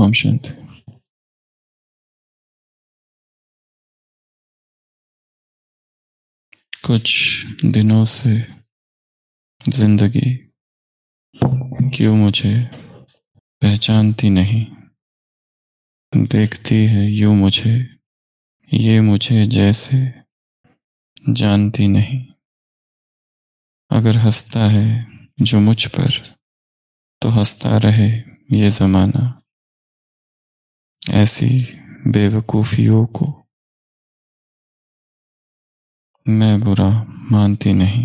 ओम शांति। कुछ दिनों से जिंदगी क्यों मुझे पहचानती नहीं, देखती है यूं मुझे, ये मुझे जैसे जानती नहीं। अगर हंसता है जो मुझ पर तो हंसता रहे ये जमाना, ऐसी बेवकूफियों को मैं बुरा मानती नहीं।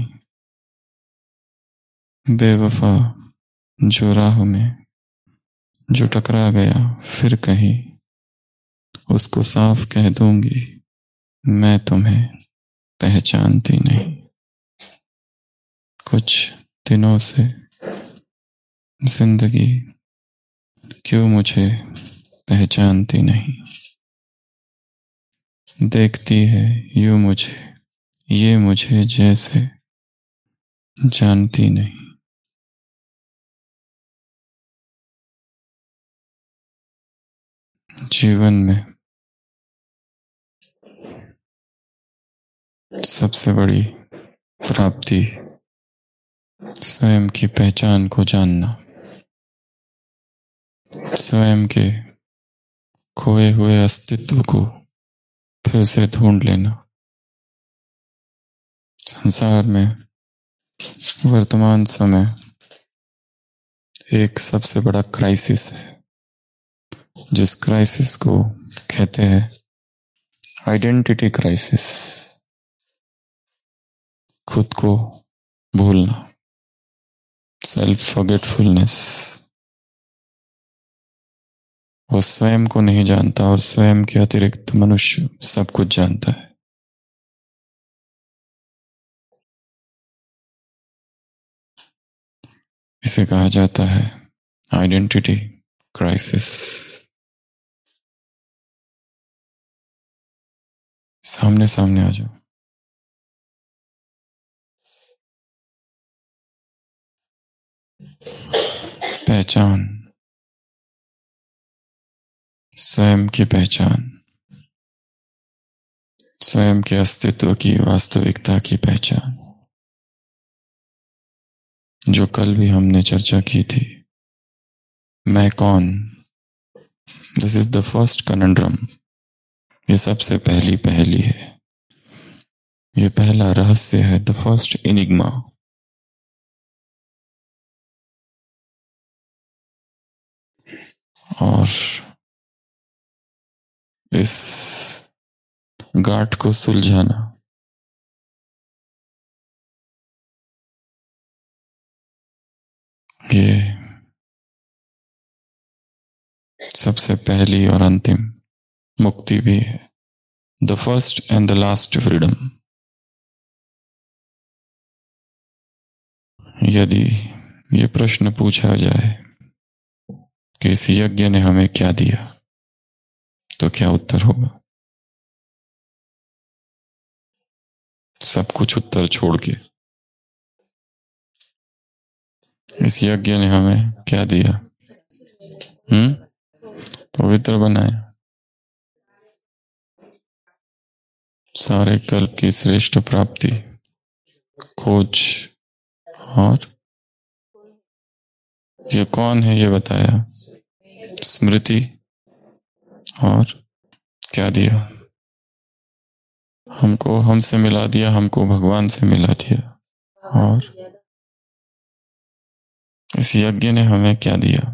बेवफा जो राह में जो टकरा गया फिर कहीं, उसको साफ कह दूंगी मैं तुम्हें पहचानती नहीं। कुछ दिनों से जिंदगी क्यों मुझे पहचानती नहीं, देखती है यूं मुझे, ये मुझे जैसे जानती नहीं। जीवन में सबसे बड़ी प्राप्ति स्वयं की पहचान को जानना, स्वयं के खोए हुए अस्तित्व को फिर से ढूंढ लेना। संसार में वर्तमान समय एक सबसे बड़ा क्राइसिस है, जिस क्राइसिस को कहते हैं आइडेंटिटी क्राइसिस। खुद को भूलना, सेल्फ फॉरगेटफुलनेस। वो स्वयं को नहीं जानता और स्वयं के अतिरिक्त मनुष्य सब कुछ जानता है। इसे कहा जाता है आइडेंटिटी क्राइसिस। सामने सामने आ जाओ। पहचान, स्वयं की पहचान, स्वयं के अस्तित्व की वास्तविकता की पहचान, जो कल भी हमने चर्चा की थी। मैं कौन? This is the first conundrum. ये सबसे पहली पहेली है, ये पहला रहस्य है, द फर्स्ट इनिग्मा। और इस गांठ को सुलझाना ये सबसे पहली और अंतिम मुक्ति भी है, the first and the last freedom. यदि ये प्रश्न पूछा जाए कि इस यज्ञ ने हमें क्या दिया, तो क्या उत्तर होगा? सब कुछ उत्तर छोड़ के इस यज्ञ ने हमें क्या दिया? पवित्र बनाया, सारे कल्प की श्रेष्ठ प्राप्ति, खोज, और ये कौन है ये बताया, स्मृति, और क्या दिया? हमको हमसे मिला दिया, हमको भगवान से मिला दिया। और इस यज्ञ ने हमें क्या दिया?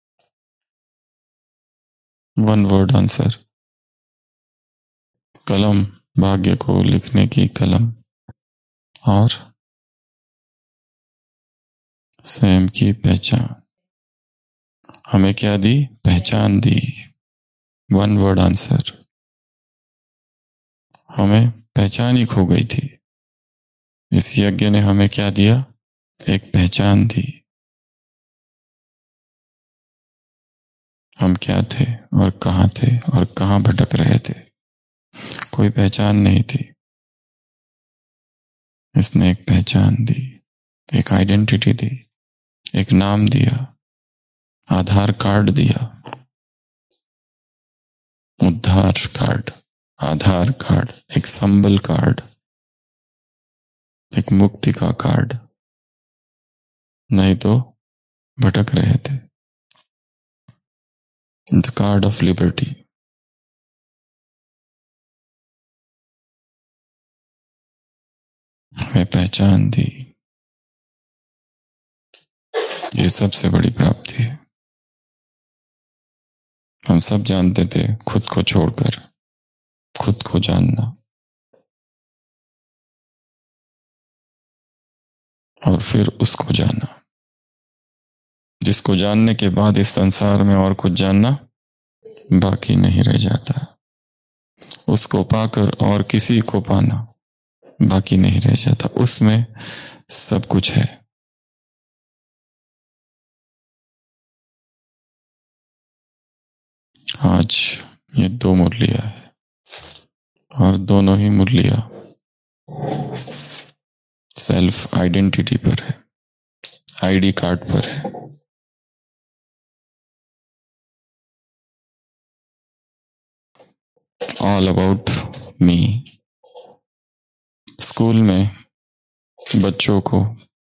वन वर्ड आंसर, कलम, भाग्य को लिखने की कलम, और स्वयं की पहचान। हमें क्या दी? पहचान दी। One word answer. हमें पहचान ही खो गई थी, इस यज्ञ ने हमें क्या दिया? एक पहचान दी। हम क्या थे और कहां भटक रहे थे, कोई पहचान नहीं थी। इसने एक पहचान दी, एक आइडेंटिटी दी, एक नाम दिया, आधार कार्ड दिया, उद्धार कार्ड, आधार कार्ड, एक संबल कार्ड, एक मुक्ति का कार्ड, नहीं तो भटक रहे थे। The card of liberty. हमें पहचान दी, ये सबसे बड़ी प्राप्ति है। हम सब जानते थे खुद को छोड़कर, खुद को जानना, और फिर उसको जाना, जिसको जानने के बाद इस संसार में और कुछ जानना बाकी नहीं रह जाता। उसको पाकर और किसी को पाना बाकी नहीं रह जाता, उसमें सब कुछ है। आज ये 2 मुरलियां है, और दोनों ही मुरलियां सेल्फ आइडेंटिटी पर है, आईडी कार्ड पर है। All about me. स्कूल में बच्चों को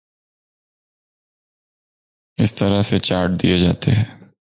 इस तरह से चार्ट दिए जाते हैं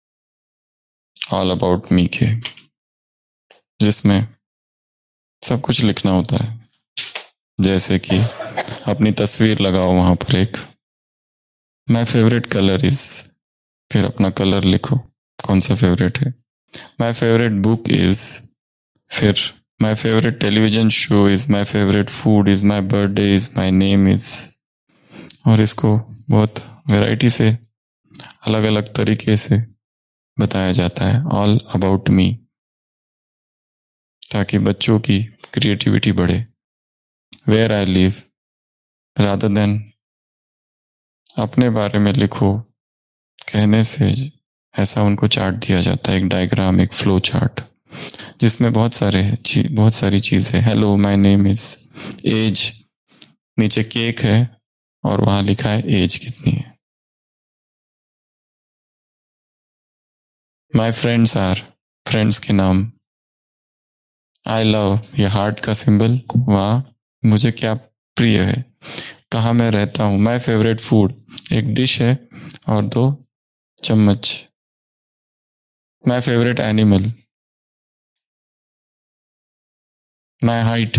ऑल अबाउट मी के, जिसमें सब कुछ लिखना होता है। जैसे कि अपनी तस्वीर लगाओ वहां पर एक, माई फेवरेट कलर इज, फिर अपना कलर लिखो कौन सा फेवरेट है। माई फेवरेट बुक इज, फिर my favourite television show is, my favourite food is, my birthday is, my name is. और इसको बहुत वैरायटी से, अलग अलग तरीके से बताया जाता है ऑल अबाउट मी, ताकि बच्चों की क्रिएटिविटी बढ़े। Where I live, rather than अपने बारे में लिखो कहने से, ऐसा उनको चार्ट दिया जाता है, एक डायग्राम, एक फ्लो चार्ट, जिसमें बहुत सारी चीजें। Hello my name is, age, नीचे केक है और वहां लिखा है एज कितनी है। माय फ्रेंड्स आर, फ्रेंड्स के नाम। आई लव, ये हार्ट का सिंबल, वहां मुझे क्या प्रिय है, कहाँ मैं रहता हूं। माय फेवरेट फूड, एक डिश है और 2 चम्मच। My favourite animal, my height,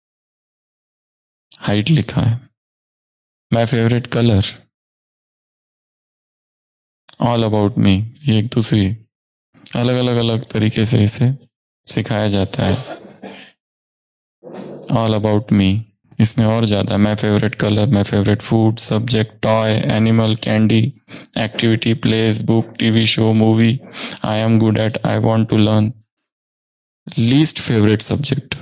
height लिखा है। My favourite colour, all about me, ये एक दूसरी अलग तरीके से इसे सिखाया जाता है। ऑल अबाउट मी, इसमें और ज्यादा, my favourite colour, my favourite food, subject, toy, animal, candy, activity, place, book, TV show, movie, I am good at, I want to learn. Least favourite subject,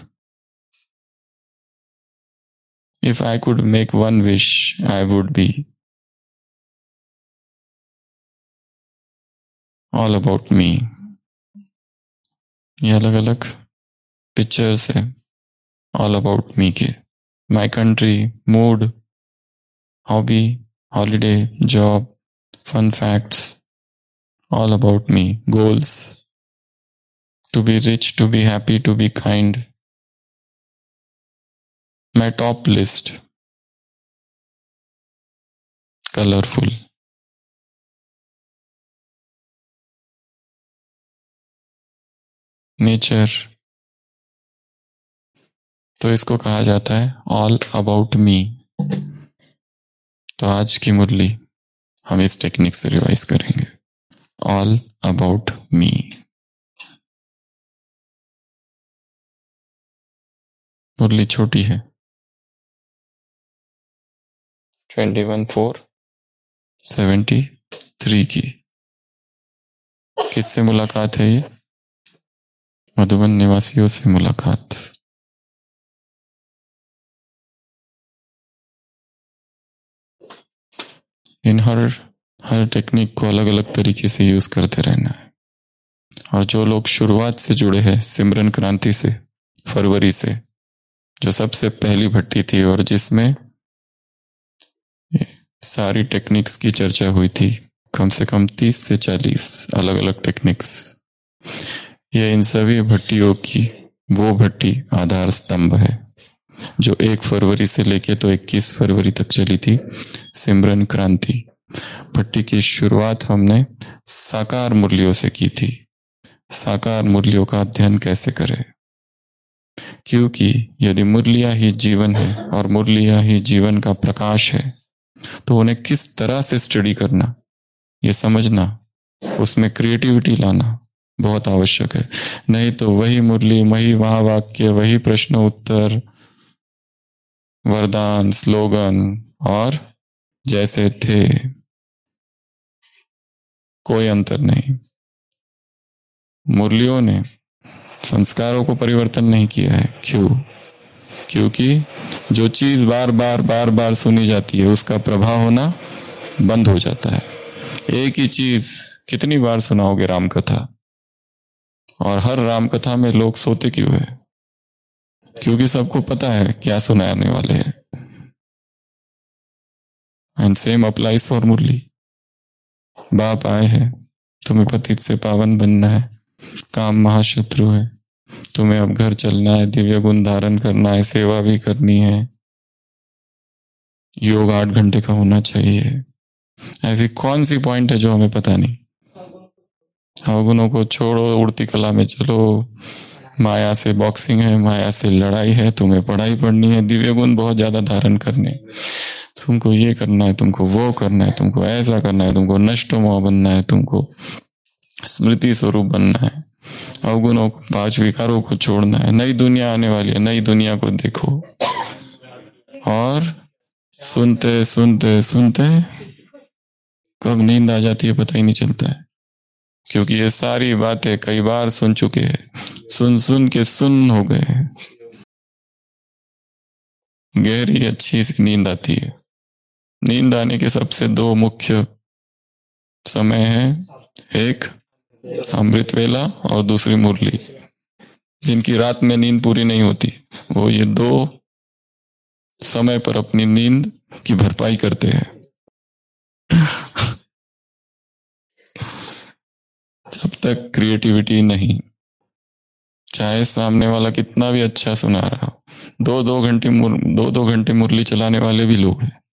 if I could make one wish I would be. All about me, ये अलग अलग pictures है all about me के। My country, mood, hobby, holiday, job, fun facts, all about me. Goals, to be rich, to be happy, to be kind. My top list, colourful. Nature, तो इसको कहा जाता है ऑल अबाउट मी। तो आज की मुरली हम इस टेक्निक से रिवाइज करेंगे, ऑल अबाउट मी। मुरली छोटी है, 21/4/73 की। किससे मुलाकात है ये? मधुबन निवासियों से मुलाकात। इन हर टेक्निक को अलग अलग तरीके से यूज करते रहना है। और जो लोग शुरुआत से जुड़े हैं सिमरन क्रांति से, फरवरी से, जो सबसे पहली भट्टी थी और जिसमें सारी टेक्निक्स की चर्चा हुई थी, कम से कम 30 से 40 अलग अलग टेक्निक्स, यह इन सभी भट्टियों की वो भट्टी आधार स्तंभ है जो 1 फरवरी से लेके तो 21 फरवरी तक चली थी, सिमरन क्रांति। भट्टी की शुरुआत हमने साकार मूल्यों से की थी। साकार मूल्यों का अध्ययन कैसे करें? क्योंकि यदि मुरलिया ही जीवन है और मुरलिया ही जीवन का प्रकाश है, तो उन्हें किस तरह से स्टडी करना, ये समझना, उसमें क्रिएटिविटी लाना बहुत आवश्यक है। नहीं तो वही मुरली, वही महावाक्य, वही प्रश्न उत्तर, वरदान, स्लोगन और जैसे थे, कोई अंतर नहीं। मुरलियों ने संस्कारों को परिवर्तन नहीं किया है। क्यों? क्योंकि जो चीज बार बार सुनी जाती है उसका प्रभाव होना बंद हो जाता है। एक ही चीज कितनी बार सुनाओगे राम कथा, और हर राम कथा में लोग सोते क्यों है? क्योंकि सबको पता है क्या सुनाने वाले हैं। And same applies for Murli. बाप आए हैं, तुम्हें पतित से पावन बनना है, काम महाशत्रु है, तुम्हें अब घर चलना है, दिव्य गुण धारण करना है, सेवा भी करनी है, योग 8 घंटे का होना चाहिए। ऐसी कौन सी पॉइंट है जो हमें पता नहीं? अवगुणों को छोड़ो, उड़ती कला में चलो, माया से बॉक्सिंग है, माया से लड़ाई है, तुम्हें पढ़ाई पढ़नी है, दिव्य गुण बहुत ज्यादा धारण करने, तुमको ये करना है, तुमको वो करना है, तुमको ऐसा करना है, तुमको नष्टमोह बनना है, तुमको स्मृति स्वरूप बनना है, अवगुणों को, 5 विकारों को छोड़ना है, नई दुनिया आने वाली है, नई दुनिया को देखो। और सुनते सुनते सुनते कब नींद आ जाती है पता ही नहीं चलता है, क्योंकि ये सारी बातें कई बार सुन चुके हैं, सुन सुन के सुन हो गए हैं। गहरी अच्छी सी नींद आती है। नींद आने के सबसे 2 मुख्य समय हैं, एक अमृत वेला और दूसरी मुरली। जिनकी रात में नींद पूरी नहीं होती वो ये 2 समय पर अपनी नींद की भरपाई करते हैं। जब तक क्रिएटिविटी नहीं, चाहे सामने वाला कितना भी अच्छा सुना रहा हो, 2-2 घंटे मुरली चलाने वाले भी लोग हैं,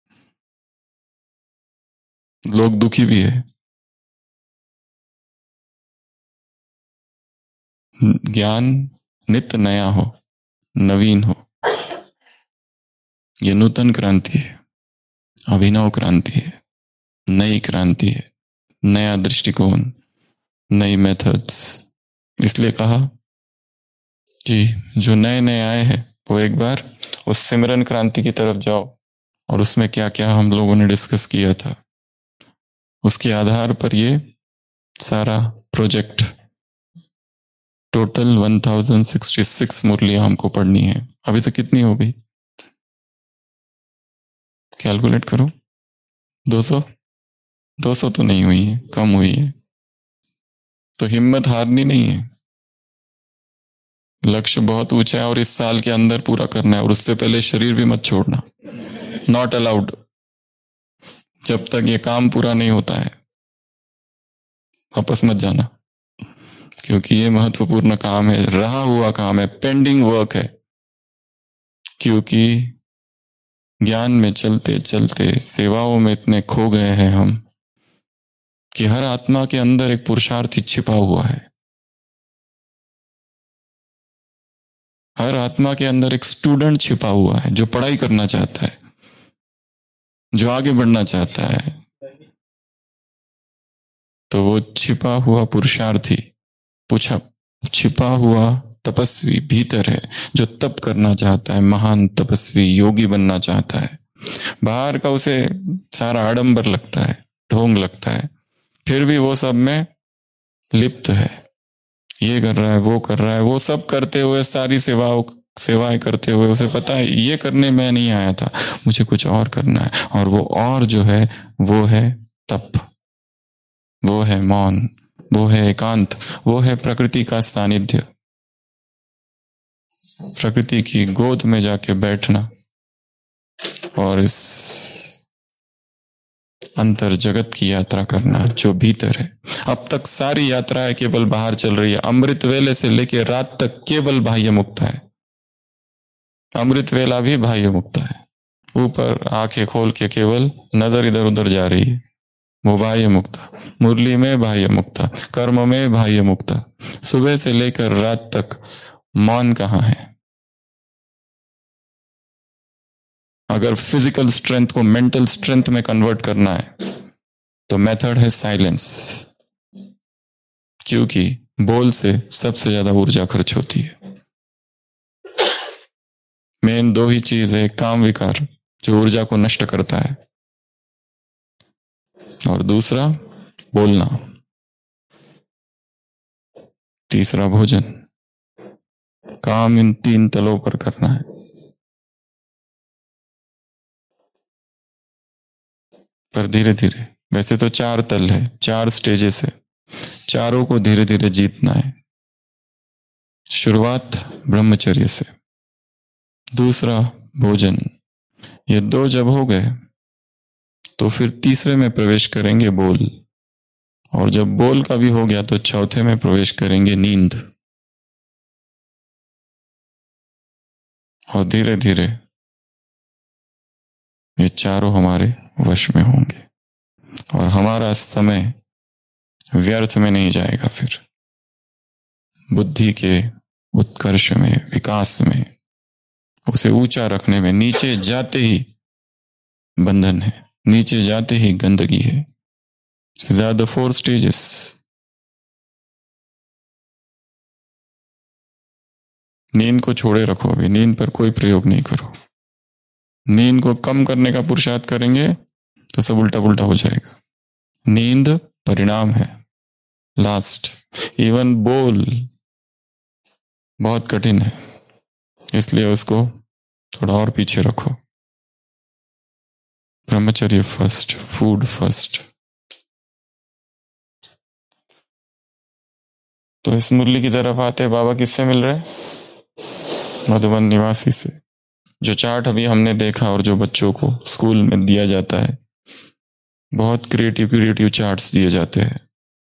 लोग दुखी भी है। ज्ञान नित्य नया हो, नवीन हो, ये नूतन क्रांति है, अभिनव क्रांति है, नई क्रांति है, नया दृष्टिकोण, नई मेथड्स। इसलिए कहा कि जो नए नए आए हैं वो एक बार उस सिमरन क्रांति की तरफ जाओ, और उसमें क्या क्या हम लोगों ने डिस्कस किया था उसके आधार पर ये सारा प्रोजेक्ट, टोटल 1066 मुरलियां हमको पढ़नी है। अभी तक कितनी हो गई? कैलकुलेट करो। 200 तो नहीं हुई है, कम हुई है। तो हिम्मत हारनी नहीं है। लक्ष्य बहुत ऊंचा है और इस साल के अंदर पूरा करना है, और उससे पहले शरीर भी मत छोड़ना, नॉट अलाउड। जब तक ये काम पूरा नहीं होता है वापस मत जाना, क्योंकि ये महत्वपूर्ण काम है, रहा हुआ काम है, पेंडिंग वर्क है। क्योंकि ज्ञान में चलते चलते सेवाओं में इतने खो गए हैं हम कि हर आत्मा के अंदर एक पुरुषार्थी छिपा हुआ है। हर आत्मा के अंदर एक स्टूडेंट छिपा हुआ है जो पढ़ाई करना चाहता है, जो आगे बढ़ना चाहता है। तो वो छिपा हुआ पुरुषार्थी, छिपा हुआ तपस्वी भीतर है, जो तप करना चाहता है, महान तपस्वी योगी बनना चाहता है। बाहर का उसे सारा आडंबर लगता है, ढोंग लगता है, फिर भी वो सब में लिप्त है, ये कर रहा है, वो कर रहा है। वो सब करते हुए, सारी सेवाएं करते हुए उसे पता है ये करने में नहीं आया था, मुझे कुछ और करना है। और वो और जो है वो है तप, वो है मौन, वो है एकांत, वो है प्रकृति का सानिध्य, प्रकृति की गोद में जाके बैठना और इस अंतर जगत की यात्रा करना जो भीतर है। अब तक सारी यात्राएं केवल बाहर चल रही है। अमृत वेले से लेकर रात तक केवल बाह्य मुक्ता है। अमृत वेला भी बाह्य मुक्ता है। ऊपर आंखें खोल के केवल नजर इधर उधर जा रही है, वो बाह्य मुक्ता। मुरली में बाह्य मुक्ता, कर्म में बाह्य मुक्ता। सुबह से लेकर रात तक मौन कहाँ है? अगर फिजिकल स्ट्रेंथ को मेंटल स्ट्रेंथ में कन्वर्ट करना है तो मेथड है साइलेंस, क्योंकि बोल से सबसे ज्यादा ऊर्जा खर्च होती है। मेन दो ही चीज है, काम विकार जो ऊर्जा को नष्ट करता है, और दूसरा बोलना, तीसरा भोजन। काम इन तीन तलों पर करना है। पर धीरे धीरे, वैसे तो 4 तल है, 4 स्टेजेस है, चारों को धीरे धीरे जीतना है। शुरुआत ब्रह्मचर्य से, दूसरा भोजन। ये 2 जब हो गए तो फिर तीसरे में प्रवेश करेंगे बोल, और जब बोल का भी हो गया तो चौथे में प्रवेश करेंगे नींद। और धीरे धीरे ये चारों हमारे वश में होंगे और हमारा समय व्यर्थ में नहीं जाएगा। फिर बुद्धि के उत्कर्ष में, विकास में, उसे ऊंचा रखने में, नीचे जाते ही बंधन है, नीचे जाते ही गंदगी है। ज्यादा 4 स्टेजेस। नींद को छोड़े रखो, अभी नींद पर कोई प्रयोग नहीं करो। नींद को कम करने का पुरुषार्थ करेंगे तो सब उल्टा पुल्टा हो जाएगा। नींद परिणाम है, लास्ट। इवन बोल बहुत कठिन है, इसलिए उसको थोड़ा और पीछे रखो। ब्रह्मचर्य फर्स्ट, फूड फर्स्ट। तो इस मुरली की तरफ आते बाबा किससे मिल रहे? मधुबन निवासी से। जो चार्ट अभी हमने देखा और जो बच्चों को स्कूल में दिया जाता है, बहुत क्रिएटिव चार्ट्स दिए जाते हैं।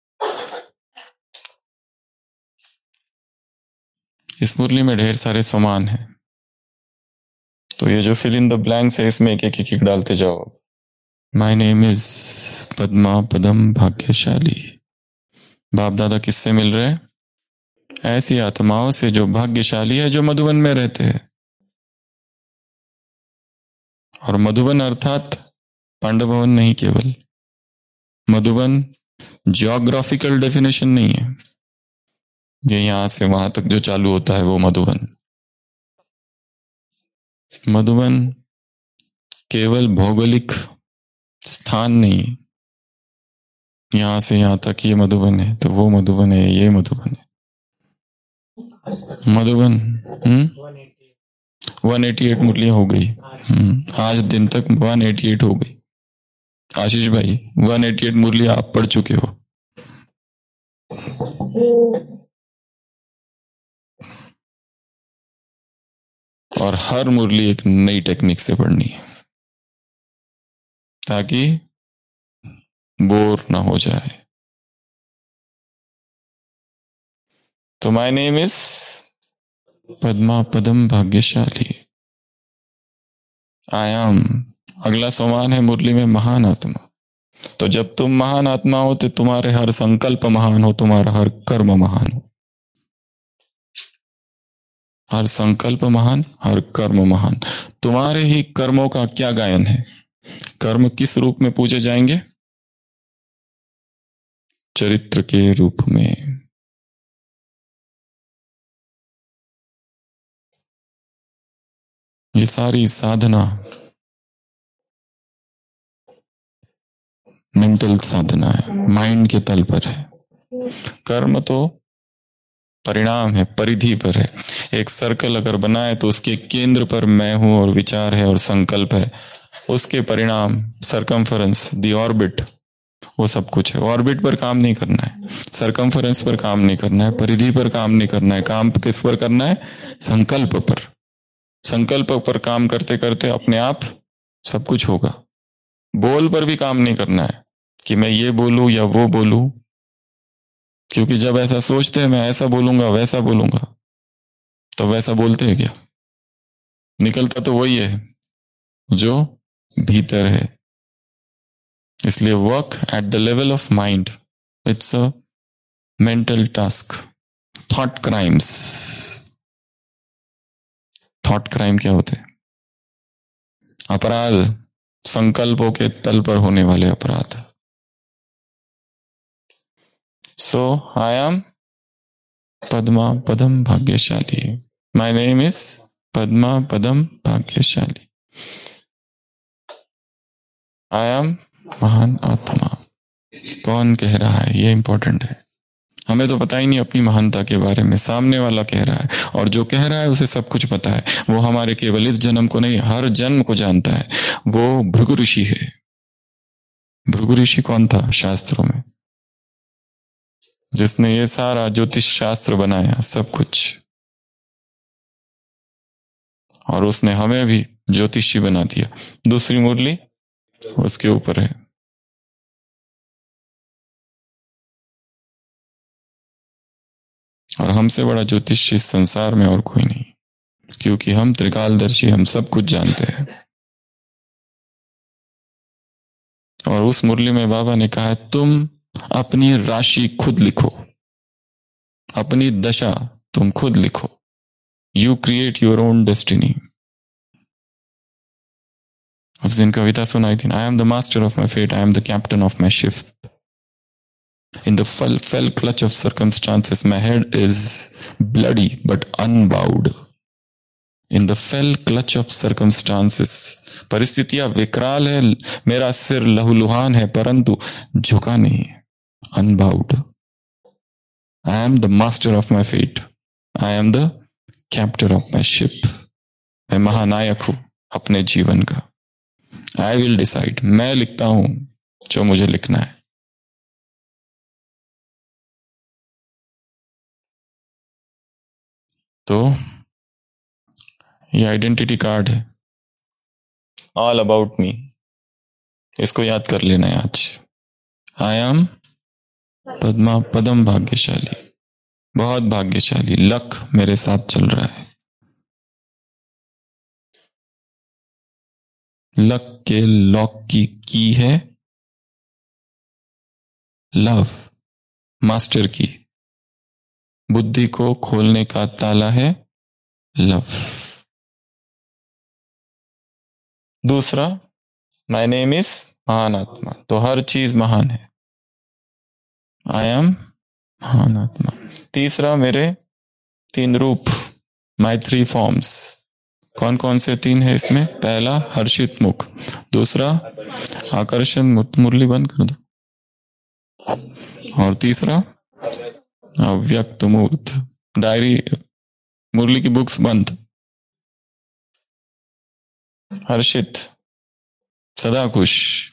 इस मुरली में ढेर सारे सामान हैं, तो ये जो फिल इन द ब्लैंक्स है इसमें एक एक डालते जाओ। माय नेम इज पद्मा पदम भाग्यशाली। बाप दादा किससे मिल रहे हैं? ऐसी आत्माओं से जो भाग्यशाली है, जो मधुबन में रहते हैं। और मधुबन अर्थात पांडव भवन नहीं, केवल मधुबन जियोग्राफिकल डेफिनेशन नहीं है। ये यहां से वहां तक जो चालू होता है वो मधुबन। मधुबन केवल भौगोलिक स्थान नहीं, यहां से यहां तक ये मधुबन है, तो वो मधुबन है, ये मधुबन है। मधुबन 188 मुरलियां हो गई। आज दिन तक 188 हो गई। आशीष भाई 188 मुरलियां आप पढ़ चुके हो। और हर मुरली एक नई टेक्निक से पढ़नी है, ताकि बोर ना हो जाए। तो माय नेम इज पद्मा पदम भाग्यशाली। आयाम, अगला सोमान है मुरली में महान आत्मा। तो जब तुम महान आत्मा हो तो तुम्हारे हर संकल्प महान हो, तुम्हारा हर कर्म महान हो। हर संकल्प महान, हर कर्म महान। तुम्हारे ही कर्मों का क्या गायन है? कर्म किस रूप में पूजे जाएंगे? चरित्र के रूप में। ये सारी साधना मेंटल साधना है, माइंड के तल पर है। कर्म तो परिणाम है, परिधि पर है। एक सर्कल अगर बनाए तो उसके केंद्र पर मैं हूं और विचार है और संकल्प है। उसके परिणाम सरकमफरेंस, दी ऑर्बिट, वो सब कुछ है। ऑर्बिट पर काम नहीं करना है, सरकमफरेंस पर काम नहीं करना है, परिधि पर काम नहीं करना है। काम किस पर करना है? संकल्प पर। संकल्प पर काम करते करते अपने आप सब कुछ होगा। बोल पर भी काम नहीं करना है कि मैं ये बोलूं या वो बोलूं, क्योंकि जब ऐसा सोचते हैं मैं ऐसा बोलूंगा वैसा बोलूंगा, तो वैसा बोलते हैं क्या? निकलता तो वही है जो भीतर है। इसलिए work at the level of mind, it's a mental task. Thought crimes, thought crime क्या होते हैं? अपराध, संकल्पों के तल पर होने वाले अपराध। सो I am Padma Padma Bhagyashali. My name is Padma Padma Bhagyashali. I M महान आत्मा। कौन कह रहा है ये इंपॉर्टेंट है। हमें तो पता ही नहीं अपनी महानता के बारे में, सामने वाला कह रहा है, और जो कह रहा है उसे सब कुछ पता है। वो हमारे केवल इस जन्म को नहीं, हर जन्म को जानता है। वो भृगु ऋषि है। भृगु ऋषि कौन था शास्त्रों में? जिसने ये सारा ज्योतिष शास्त्र बनाया, सब कुछ, और उसने हमें भी ज्योतिषी बना दिया। दूसरी मुरली उसके ऊपर है। और हमसे बड़ा ज्योतिषी इस संसार में और कोई नहीं, क्योंकि हम त्रिकालदर्शी, हम सब कुछ जानते हैं। और उस मुरली में बाबा ने कहा है, तुम अपनी राशि खुद लिखो, अपनी दशा तुम खुद लिखो। You create your own destiny. उस दिन कविता सुनाई थी, I am the master of my fate, I am the captain of my ship. In the fell clutch of circumstances, my head is bloody but unbowed. In the fell clutch of circumstances, परिस्थितियां विकराल है, मेरा सिर लहूलुहान है, परंतु झुका नहीं, unbowed. I am the master of my fate. I am the captain of my ship. मैं महानायक हूं अपने जीवन का। I will decide. मैं लिखता हूं जो मुझे लिखना है। तो ये आइडेंटिटी कार्ड है, ऑल अबाउट मी। इसको याद कर लेना है आज। आई एम पद्मा पदम भाग्यशाली, बहुत भाग्यशाली। लक मेरे साथ चल रहा है। लक के लॉक की है लव, मास्टर की। बुद्धि को खोलने का ताला है लव। दूसरा, माय नेम इज महान आत्मा, तो हर चीज महान है। आई एम महान आत्मा। तीसरा, मेरे 3 रूप, माय 3 फॉर्म्स। कौन कौन से 3 है इसमें? पहला हर्षित मुख, दूसरा आकर्षण मुक्त, मुरली बंद कर दो, और तीसरा अव्यक्त मूर्त। डायरी, मुरली की बुक्स बंद। हर्षित, सदा खुश।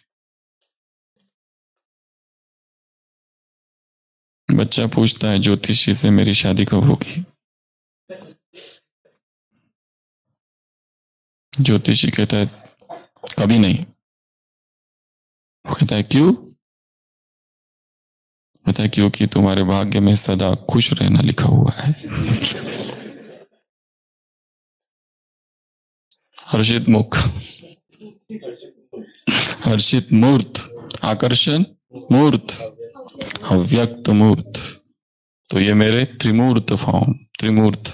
बच्चा पूछता है ज्योतिषी से, मेरी शादी कब होगी? ज्योतिषी कहता है कभी नहीं। वो कहता है क्यों? कहता है क्योंकि तुम्हारे भाग्य में सदा खुश रहना लिखा हुआ है। हर्षित मुख, हर्षित मूर्त, आकर्षण मूर्त, अव्यक्त मूर्त। तो ये मेरे त्रिमूर्त फॉर्म, त्रिमूर्त,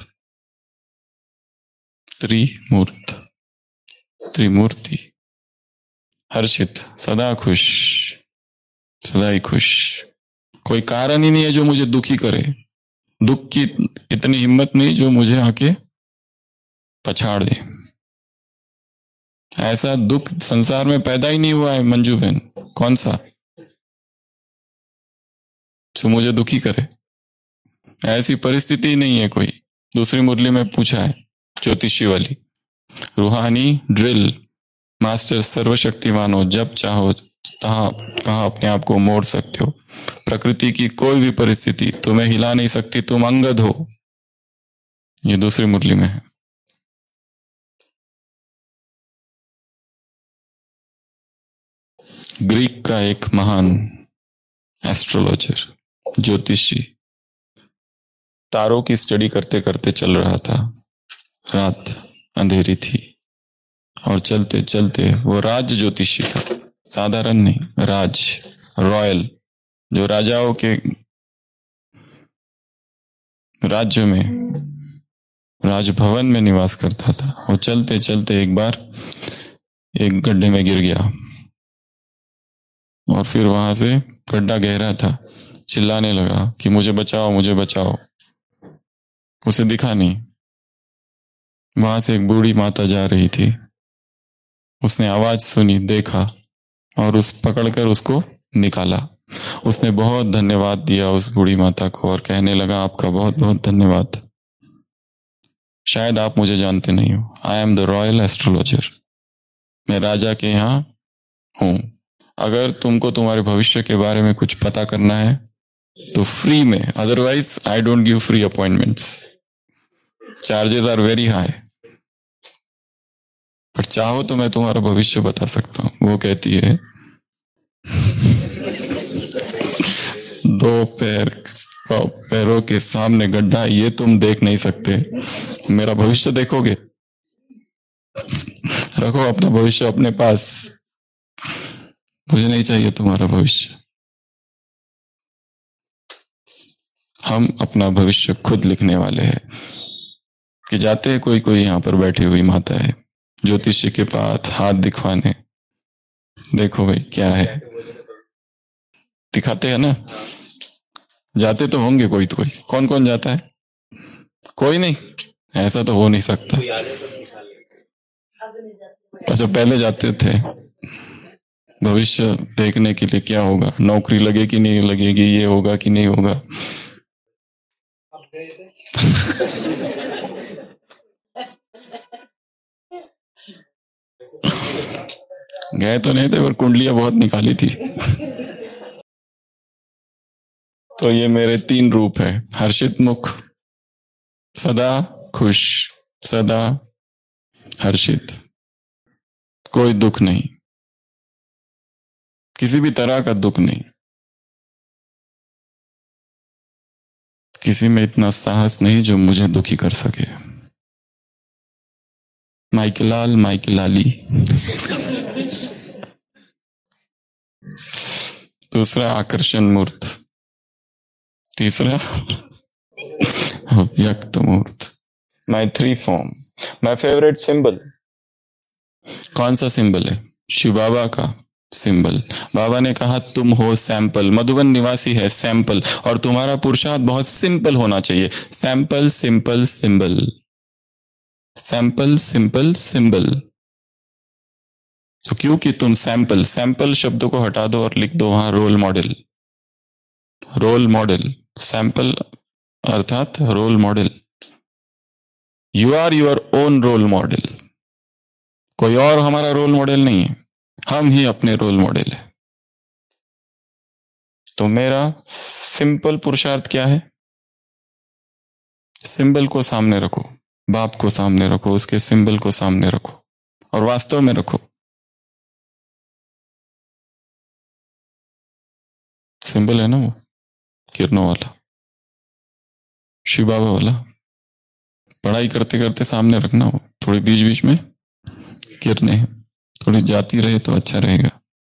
त्रिमूर्त, त्रिमूर्ति। हर्षित, सदा खुश, सदा ही खुश। कोई कारण ही नहीं है जो मुझे दुखी करे। दुख की इतनी हिम्मत नहीं जो मुझे आके पछाड़ दे। ऐसा दुख संसार में पैदा ही नहीं हुआ है मंजू बहन, कौन सा, जो मुझे दुखी करे। ऐसी परिस्थिति ही नहीं है कोई। दूसरी मुरली में पूछा है ज्योतिषी वाली, रूहानी ड्रिल, मास्टर सर्वशक्तिमान हो, जब चाहो वहां अपने आप को मोड़ सकते हो। प्रकृति की कोई भी परिस्थिति तुम्हें हिला नहीं सकती, तुम अंगद हो। ये दूसरी मुरली में है। ग्रीक का एक महान एस्ट्रोलॉजर, ज्योतिषी, तारों की स्टडी करते करते चल रहा था। रात अंधेरी थी और चलते चलते वो राज ज्योतिषी था, साधारण नहीं, राज, रॉयल, जो राजाओं के राज्य में, राजभवन में निवास करता था। वो चलते चलते एक बार एक गड्ढे में गिर गया और फिर वहां से, गड्ढा गहरा था, चिल्लाने लगा कि मुझे बचाओ, मुझे बचाओ। उसे दिखा नहीं। वहां से एक बूढ़ी माता जा रही थी। उसने आवाज सुनी, देखा और उस पकड़कर उसको निकाला। उसने बहुत धन्यवाद दिया उस बूढ़ी माता को और कहने लगा, आपका बहुत बहुत धन्यवाद। शायद आप मुझे जानते नहीं हो, I am the royal astrologer. मैं राजा के यहाँ हूं। अगर तुमको तुम्हारे भविष्य के बारे में कुछ पता करना है तो फ्री में, otherwise I don't give free appointments, charges are very high. पर चाहो तो मैं तुम्हारा भविष्य बता सकता हूं। वो कहती है, दो पैरों के सामने गड्ढा, ये तुम देख नहीं सकते, मेरा भविष्य देखोगे? रखो अपना भविष्य अपने पास, मुझे नहीं चाहिए तुम्हारा भविष्य। हम अपना भविष्य खुद लिखने वाले हैं। कि जाते हैं कोई कोई यहां पर बैठी हुई माता है ज्योतिषी के पास हाथ दिखवाने, देखो भाई क्या है, दिखाते हैं ना। जाते तो होंगे कोई तो कोई, कौन कौन जाता है? कोई नहीं, ऐसा तो हो नहीं सकता। अच्छा, पहले जाते थे भविष्य देखने के लिए, क्या होगा, नौकरी लगे कि नहीं लगेगी, ये होगा कि नहीं होगा। गए तो नहीं थे पर कुंडलियां बहुत निकाली थी। तो ये मेरे 3 रूप है। हर्षित मुख, सदा खुश, सदा हर्षित, कोई दुख नहीं, किसी भी तरह का दुख नहीं। किसी में इतना साहस नहीं जो मुझे दुखी कर सके। माइकलाल, माइकलाली। दूसरा आकर्षण मूर्त, तीसरा व्यक्त मूर्त। My 3 form. My favourite symbol, कौन सा सिंबल है? शिव बाबा का सिंबल। बाबा ने कहा तुम हो सैंपल, मधुबन निवासी है सैंपल, और तुम्हारा पुरुषार्थ बहुत सिंपल होना चाहिए। Sample, simple, symbol, sample, simple, symbol. तो क्योंकि तुम सैंपल, सैंपल शब्द को हटा दो और लिख दो वहां role model. Role model, sample अर्थात role model. You are your own role model. कोई और हमारा रोल मॉडल नहीं है, हम ही अपने रोल मॉडल है। तो मेरा सिंपल पुरुषार्थ क्या है? सिंबल को सामने रखो, बाप को सामने रखो, उसके सिंबल को सामने रखो और वास्तव में रखो। सिंबल है ना वो, किरणों वाला, शिव बाबा वाला। पढ़ाई करते करते सामने रखना हो, थोड़ी बीच बीच में किरणें थोड़ी जाती रहे तो अच्छा रहेगा।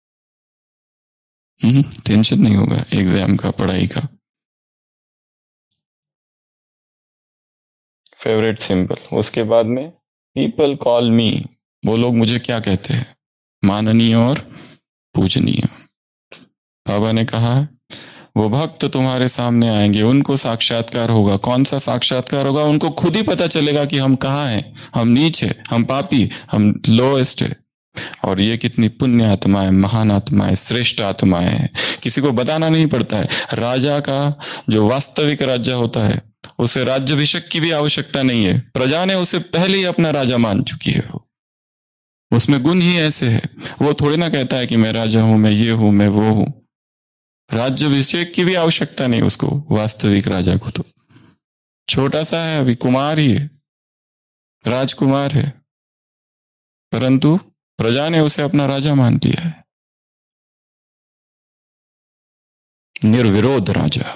टेंशन नहीं होगा एग्जाम का, पढ़ाई का। Favourite symbol. उसके बाद में पीपल कॉल मी, वो लोग मुझे क्या कहते हैं? माननीय और पूजनीय। बाबा ने कहा वो भक्त तुम्हारे सामने आएंगे, उनको साक्षात्कार होगा। कौन सा साक्षात्कार होगा? उनको खुद ही पता चलेगा कि हम कहाँ हैं, हम नीच है, हम पापी, हम लोएस्ट है। और ये कितनी पुण्य आत्माएं, महान आत्माएं, श्रेष्ठ आत्माएं हैं। किसी को बताना नहीं पड़ता है। राजा का जो वास्तविक राजा होता है, उसे राज्याभिषेक की भी आवश्यकता नहीं है। प्रजा ने उसे पहले ही अपना राजा मान चुकी है। उसमें गुण ही ऐसे है। वो थोड़ी ना कहता है कि मैं राजा हूं, मैं ये हूं, मैं वो हूं। राज्याभिषेक की भी आवश्यकता नहीं उसको, वास्तविक राजा को। तो छोटा सा है, अभी कुमार ही है, राजकुमार है, परंतु प्रजा ने उसे अपना राजा मान लिया है। निर्विरोध राजा,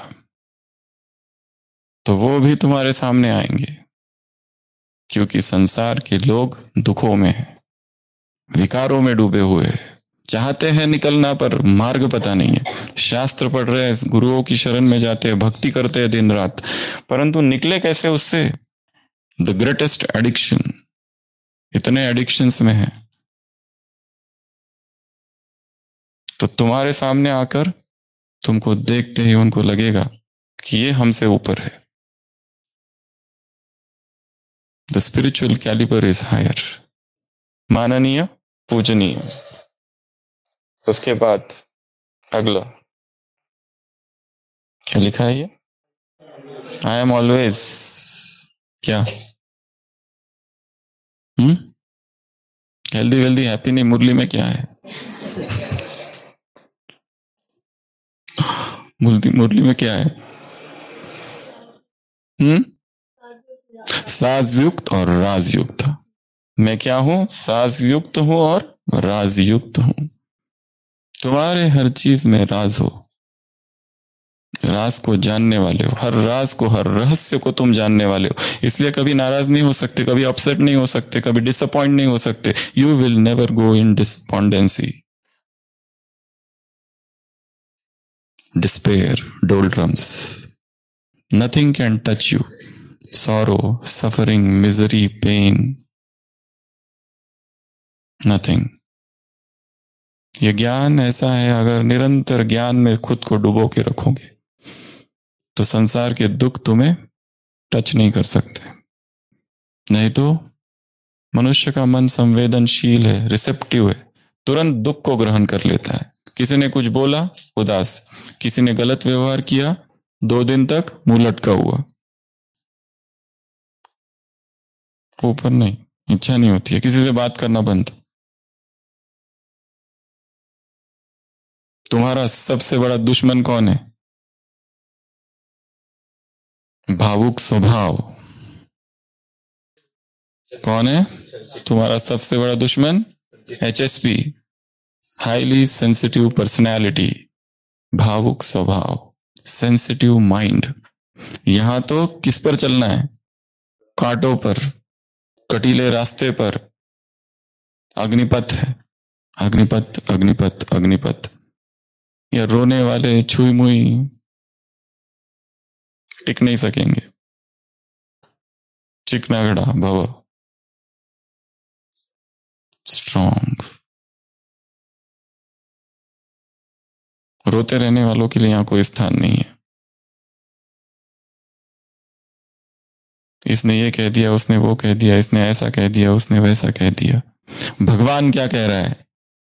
तो वो भी तुम्हारे सामने आएंगे, क्योंकि संसार के लोग दुखों में हैं, विकारों में डूबे हुए हैं, चाहते हैं निकलना पर मार्ग पता नहीं है, शास्त्र पढ़ रहे हैं, गुरुओं की शरण में जाते हैं, भक्ति करते हैं दिन रात, परंतु निकले कैसे उससे? द ग्रेटेस्ट एडिक्शन, इतने एडिक्शंस में है। तो तुम्हारे सामने आकर तुमको देखते ही उनको लगेगा कि ये हमसे ऊपर है। The spiritual calibre is higher, माननीय, पूजनीय। उसके बाद अगला क्या लिखा है ये? आई एम ऑलवेज क्या? हेल्दी वेल्दी हैप्पी नहीं, मुरली में क्या है? मुरली में क्या है? साजयुक्त और राजयुक्त। मैं क्या हूं? साजयुक्त हूं और राजयुक्त हूं। तुम्हारे हर चीज में राज हो, राज को जानने वाले हो, हर राज को, हर रहस्य को तुम जानने वाले हो, इसलिए कभी नाराज नहीं हो सकते, कभी अपसेट नहीं हो सकते, कभी डिसअपॉइंट नहीं हो सकते। You will never go in despondency, despair, doldrums. Nothing can touch you. Sorrow, suffering, misery, pain. Nothing. ये ज्ञान ऐसा है, अगर निरंतर ज्ञान में खुद को डुबो के रखोगे तो संसार के दुख तुम्हें टच नहीं कर सकते। नहीं तो मनुष्य का मन संवेदनशील है, रिसेप्टिव है, तुरंत दुख को ग्रहण कर लेता है। किसी ने कुछ बोला, उदास, किसी ने गलत व्यवहार किया, 2 दिन तक मुंह लटका हुआ, ऊपर नहीं, इच्छा नहीं होती है, किसी से बात करना बंद। तुम्हारा सबसे बड़ा दुश्मन कौन है? भावुक स्वभाव। कौन है तुम्हारा सबसे बड़ा दुश्मन? HSP, हाईली सेंसिटिव पर्सनैलिटी, भावुक स्वभाव, सेंसिटिव माइंड। यहां तो किस पर चलना है? कांटों पर, कटीले रास्ते पर। अग्निपथ है, अग्निपथ, अग्निपथ, अग्निपथ। या रोने वाले छुई मुई टिक नहीं सकेंगे। चिकना गड़ा भव, स्ट्रॉन्ग। रोते रहने वालों के लिए यहां कोई स्थान नहीं है। इसने ये कह दिया, उसने वो कह दिया, इसने ऐसा कह दिया, उसने वैसा कह दिया। भगवान क्या कह रहा है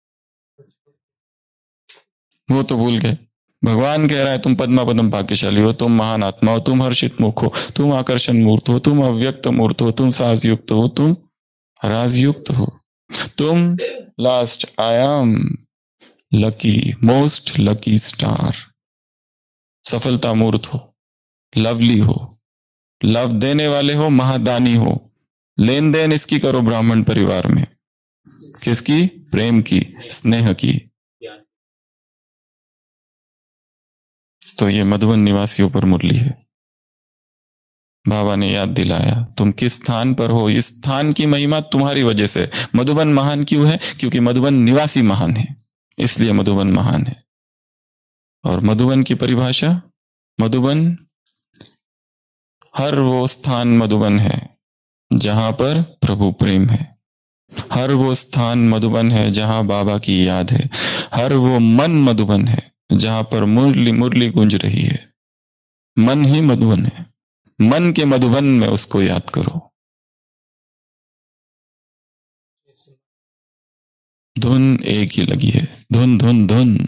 वो तो भूल गए। भगवान कह रहा है तुम पद्मा पद्म भाग्यशाली हो, तुम महान आत्मा हो, तुम हर्षित मुख हो, तुम आकर्षण मूर्त हो, तुम अव्यक्त मूर्त हो, तुम साजयुक्त हो, तुम राजयुक्त हो, तुम last I am lucky, most lucky star, सफलता मूर्त हो, लवली हो, लव देने वाले हो, महादानी हो। लेन देन इसकी करो ब्राह्मण परिवार में। किसकी? प्रेम की, स्नेह की। तो ये मधुबन निवासियों पर मुरली है। बाबा ने याद दिलाया तुम किस स्थान पर हो, इस स्थान की महिमा तुम्हारी वजह से। मधुबन महान क्यों है? क्योंकि मधुबन निवासी महान है, इसलिए मधुबन महान है। और मधुबन की परिभाषा, मधुबन हर वो स्थान मधुबन है जहां पर प्रभु प्रेम है, हर वो स्थान मधुबन है जहां बाबा की याद है, हर वो मन मधुबन है जहां पर मुरली मुरली गूंज रही है। मन ही मधुबन है, मन के मधुबन में उसको याद करो। धुन एक ही लगी है, धुन धुन धुन।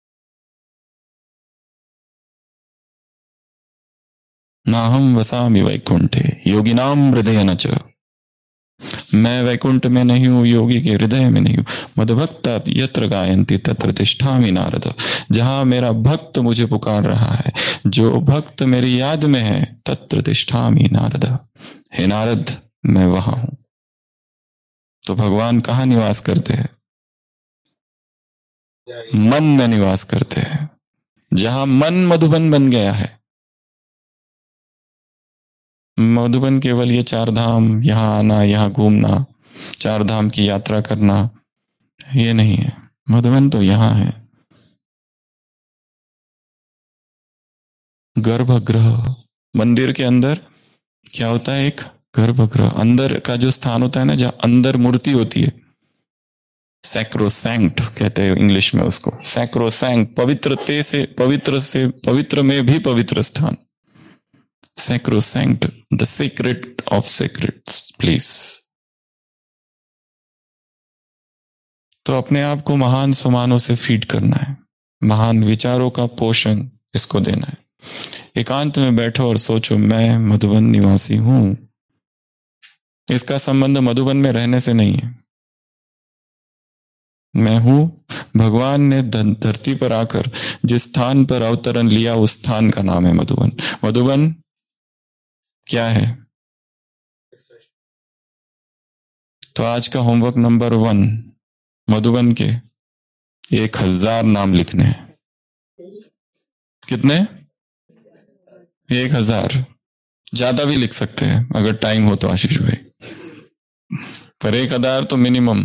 नाहम वसामि वैकुंठे योगिनाम हृदय न च। मैं वैकुंठ में नहीं हूं, योगी के हृदय में नहीं हूं। मदभक्ता यत्र गायन्ति तत्र तिष्ठामि नारद। जहां मेरा भक्त मुझे पुकार रहा है, जो भक्त मेरी याद में है, तत्र तिष्ठामि नारद। हे नारद, मैं वहां हूं। तो भगवान कहां निवास करते हैं? मन में निवास करते हैं। जहां मन मधुबन बन गया है। मधुबन केवल ये चार धाम, यहां आना, यहां घूमना, चार धाम की यात्रा करना, ये नहीं है। मधुबन तो यहां है। गर्भगृह, मंदिर के अंदर क्या होता है? एक गर्भगृह, अंदर का जो स्थान होता है ना, जहां अंदर मूर्ति होती है, सैक्रोसैंक्ट कहते हैं इंग्लिश में उसको, सैक्रोसैंक्ट, पवित्र में भी पवित्र स्थान, sacrosanct, the secret of secrets please. तो अपने आप को महान सम्मानों से फीड करना है, महान विचारों का पोषण इसको देना है। एकांत में बैठो और सोचो, मैं मधुबन निवासी हूं। इसका संबंध मधुबन में रहने से नहीं है। मैं हूं, भगवान ने धरती पर आकर जिस स्थान पर अवतरण लिया उस स्थान का नाम है मधुबन। मधुबन क्या है? तो आज का होमवर्क नंबर 1, मधुबन के 1000 नाम लिखने हैं। कितने? 1000। ज्यादा भी लिख सकते हैं अगर टाइम हो तो आशीष भाई, पर 1000 तो मिनिमम।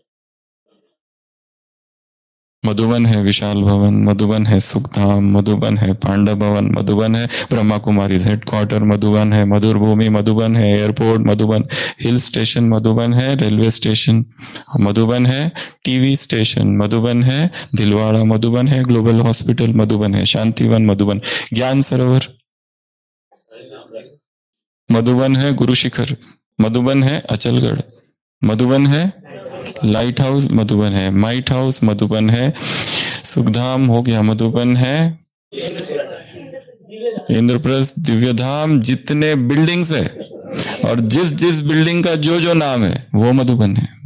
मधुबन है विशाल भवन, मधुबन है सुखधाम, मधुबन है पांडव भवन, मधुबन है ब्रह्मा कुमारी हेडक्वार्टर, मधुबन है मधुर भूमि, मधुबन है airport, Madhuban hill station, Madhuban है रेलवे स्टेशन, मधुबन है टीवी स्टेशन, मधुबन है दिलवाड़ा, मधुबन है ग्लोबल हॉस्पिटल, मधुबन है शांतिवन, मधुबन ज्ञान सरोवर, मधुबन है गुरु शिखर, मधुबन है अचलगढ़, मधुबन है लाइट हाउस, मधुबन है माइट हाउस, मधुबन है सुखधाम हो गया, मधुबन है इंद्रप्रस्थ, दिव्यधाम, जितने बिल्डिंग्स है और जिस जिस बिल्डिंग का जो जो नाम है वो मधुबन है।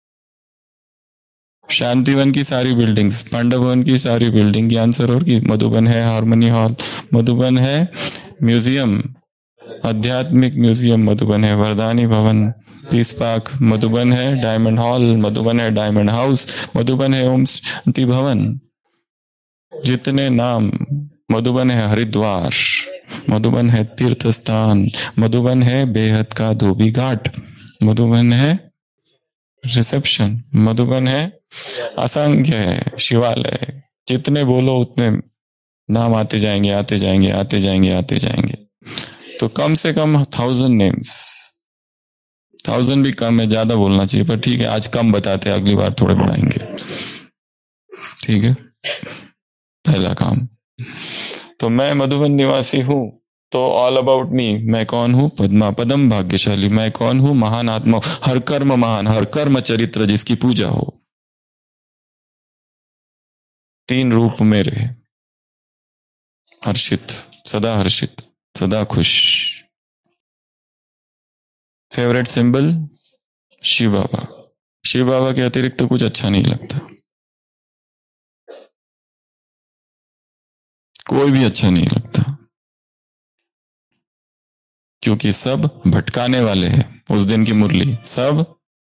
शांतिवन की सारी बिल्डिंग्स, पांडव भवन की सारी बिल्डिंग, ज्ञान सरोवर की, मधुबन है हार्मनी हॉल, मधुबन है म्यूजियम, आध्यात्मिक म्यूजियम, मधुबन है वरदानी भवन, पीस पार्क, मधुबन है डायमंड हॉल, मधुबन है डायमंड हाउस, मधुबन है ओम शांति भवन, जितने नाम, मधुबन है हरिद्वार, मधुबन है तीर्थ स्थान, मधुबन है बेहद का धोबी घाट, मधुबन है रिसेप्शन, मधुबन है असंख्य है शिवालय, जितने बोलो उतने नाम आते जाएंगे आते जाएंगे आते जाएंगे आते जाएंगे। तो कम से कम 1000 नेम्स, 1000 भी कम है, ज्यादा बोलना चाहिए, पर ठीक है आज कम बताते हैं, अगली बार थोड़े बढ़ाएंगे, ठीक है। पहला काम तो मैं मधुबन निवासी हूं, तो ऑल अबाउट मी, मैं कौन हूं? पद्मा पदम भाग्यशाली, मैं कौन हूं? महान आत्मा, हर कर्म महान, हर कर्म चरित्र जिसकी पूजा हो, 3 रूप मेरे, हर्षित, सदा खुश, फेवरेट सिंबल शिव बाबा, शिव बाबा के अतिरिक्त तो कुछ अच्छा नहीं लगता, कोई भी अच्छा नहीं लगता, क्योंकि सब भटकाने वाले हैं। उस दिन की मुरली, सब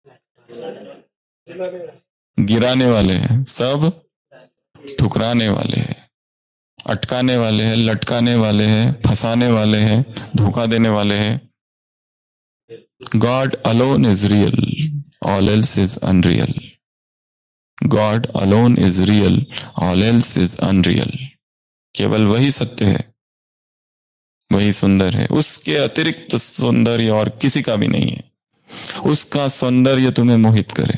गिराने वाले हैं, सब ठुकराने वाले हैं, अटकाने वाले हैं, लटकाने वाले हैं, फंसाने वाले हैं, धोखा देने वाले हैं। God alone is real, all else is unreal. God alone is real, all else is unreal. केवल वही सत्य है, वही सुंदर है, उसके अतिरिक्त सौंदर्य और किसी का भी नहीं है। उसका सौंदर्य तुम्हें मोहित करे,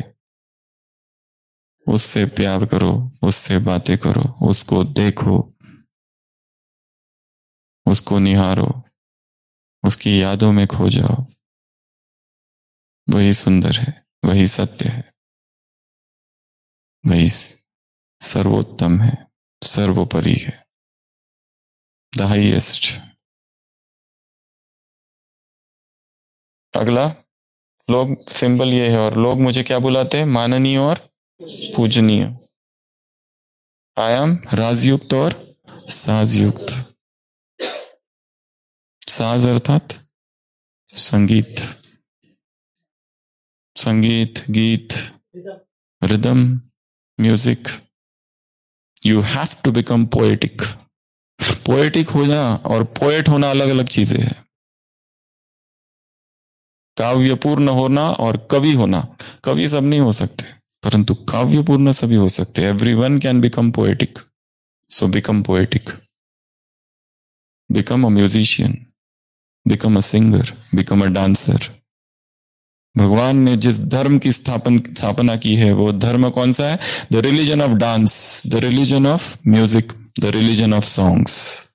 उससे प्यार करो, उससे बातें करो, उसको देखो, उसको निहारो, उसकी यादों में खो जाओ। वही सुंदर है, वही सत्य है, वही सर्वोत्तम है, सर्वोपरि है, द हाईएस्ट। अगला लोग सिंबल ये है, और लोग मुझे क्या बुलाते हैं? माननीय और पूजनीय। आई एम राजयुक्त और साजयुक्त। साज अर्थात संगीत, संगीत, गीत, rhythm, music. You have to become poetic, poetic होना और पोएट होना अलग अलग चीजें हैं। काव्यपूर्ण होना और कवि होना, कवि सब नहीं हो सकते, परंतु काव्यपूर्ण सभी हो सकते। Everyone can become poetic, so become poetic, become a musician, become a singer, become a dancer. भगवान ने जिस धर्म की स्थापना की है वो धर्म कौन सा है? The religion of dance, the religion of music, the religion of songs.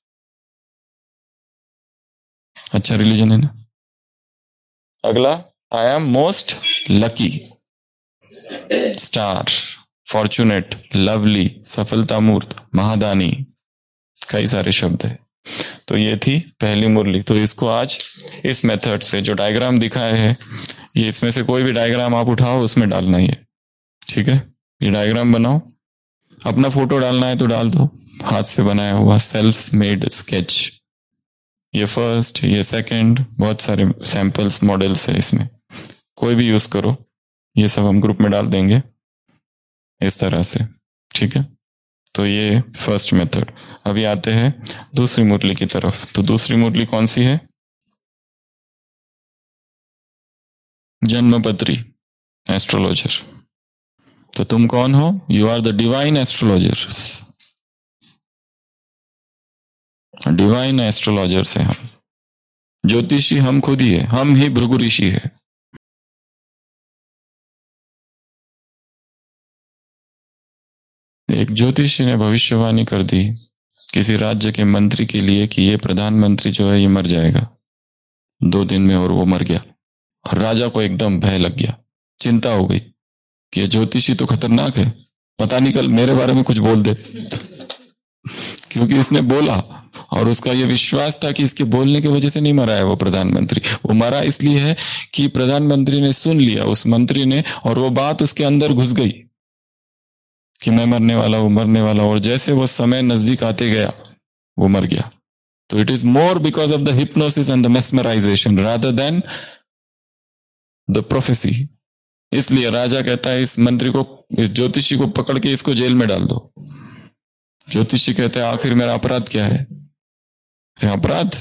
अच्छा रिलीजन है ना। अगला, I am most lucky, star, fortunate, lovely, सफलता मूर्त, महादानी, कई सारे शब्द है। तो ये थी पहली मुरली। तो इसको आज इस मेथड से जो डायग्राम दिखाए हैं, ये इसमें से कोई भी डायग्राम आप उठाओ उसमें डालना ही है, ठीक है। ये डायग्राम बनाओ, अपना फोटो डालना है तो डाल दो, हाथ से बनाया हुआ सेल्फ मेड स्केच। ये फर्स्ट, ये सेकंड, बहुत सारे सैंपल्स मॉडल्स है इसमें, कोई भी यूज करो। ये सब हम ग्रुप में डाल देंगे इस तरह से, ठीक है। तो ये फर्स्ट मेथड। अभी आते हैं दूसरी मुरली की तरफ। तो दूसरी मुरली कौन सी है? जन्मपत्री, एस्ट्रोलॉजर। तो तुम कौन हो? You are the divine astrologer. Divine astrologer से हम, ज्योतिषी हम खुद ही है, हम ही भृगु ऋषि है। एक ज्योतिषी ने भविष्यवाणी कर दी किसी राज्य के मंत्री के लिए कि ये प्रधानमंत्री जो है ये मर जाएगा 2 दिन में, और वो मर गया। और राजा को एकदम भय लग गया, चिंता हो गई कि ये ज्योतिषी तो खतरनाक है, पता नहीं कल मेरे बारे में कुछ बोल दे। क्योंकि इसने बोला और उसका ये विश्वास था कि इसके बोलने की वजह से नहीं मरा है वो प्रधानमंत्री, वो मरा इसलिए है कि प्रधानमंत्री ने सुन लिया उस मंत्री ने, और वो बात उसके अंदर घुस गई कि मैं मरने वाला हूं, मरने वाला हूं। और जैसे वो समय नजदीक आते गया वो मर गया। तो it is more because of the hypnosis and the mesmerisation rather than the prophecy. इसलिए राजा कहता है इस मंत्री को, इस ज्योतिषी को पकड़ के इसको जेल में डाल दो। ज्योतिषी कहते हैं आखिर मेरा अपराध क्या है? अपराध?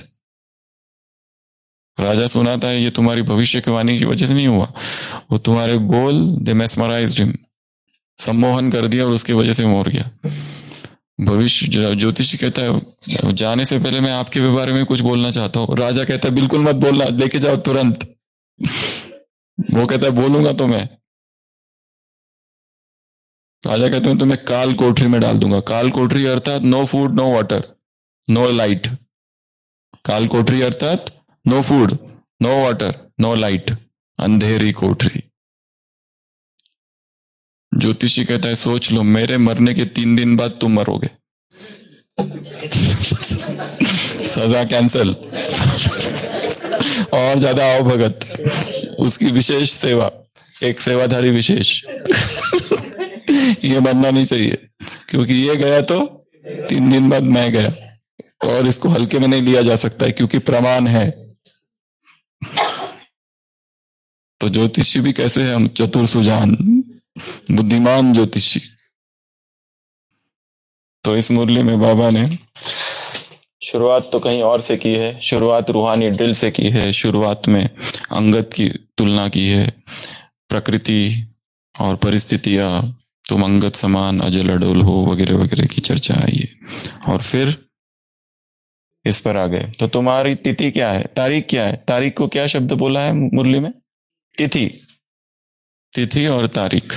राजा सुनाता है ये तुम्हारी भविष्यवाणी की वजह से नहीं हुआ, वो तुम्हारे बोल, दे मेस्मराइज्ड हिम, सम्मोहन कर दिया और उसकी वजह से मर गया। भविष्य ज्योतिषी कहता है जाने से पहले मैं आपके बारे में कुछ बोलना चाहता हूं। राजा कहता है बिल्कुल मत बोलना, लेके जाओ तुरंत। वो कहता है बोलूंगा तो मैं। राजा कहते हैं तुम्हें काल कोठरी में डाल दूंगा। काल कोठरी अर्थात no food, no water, no light. काल कोठरी अर्थात no food, no water, no light, अंधेरी कोठरी। ज्योतिषी कहता है सोच लो मेरे मरने के 3 दिन बाद तुम मरोगे। सजा कैंसल। और ज्यादा आओ भगत, उसकी विशेष सेवा, एक सेवाधारी विशेष। ये मरना नहीं चाहिए, क्योंकि ये गया तो 3 दिन बाद मैं गया, और इसको हल्के में नहीं लिया जा सकता है क्योंकि प्रमाण है। तो ज्योतिषी भी कैसे है? हम चतुर सुजान, बुद्धिमान ज्योतिषी। तो इस मुरली में बाबा ने शुरुआत तो कहीं और से की है, शुरुआत रूहानी ड्रिल से की है। शुरुआत में अंगत की तुलना की है, प्रकृति और परिस्थितियां, तुम अंगत समान अजल अडोल हो वगैरह वगैरह की चर्चा आई है। और फिर इस पर आ गए। तो तुम्हारी तिथि क्या है, तारीख क्या है? तारीख को क्या शब्द बोला है मुरली में? तिथि। तिथि और तारीख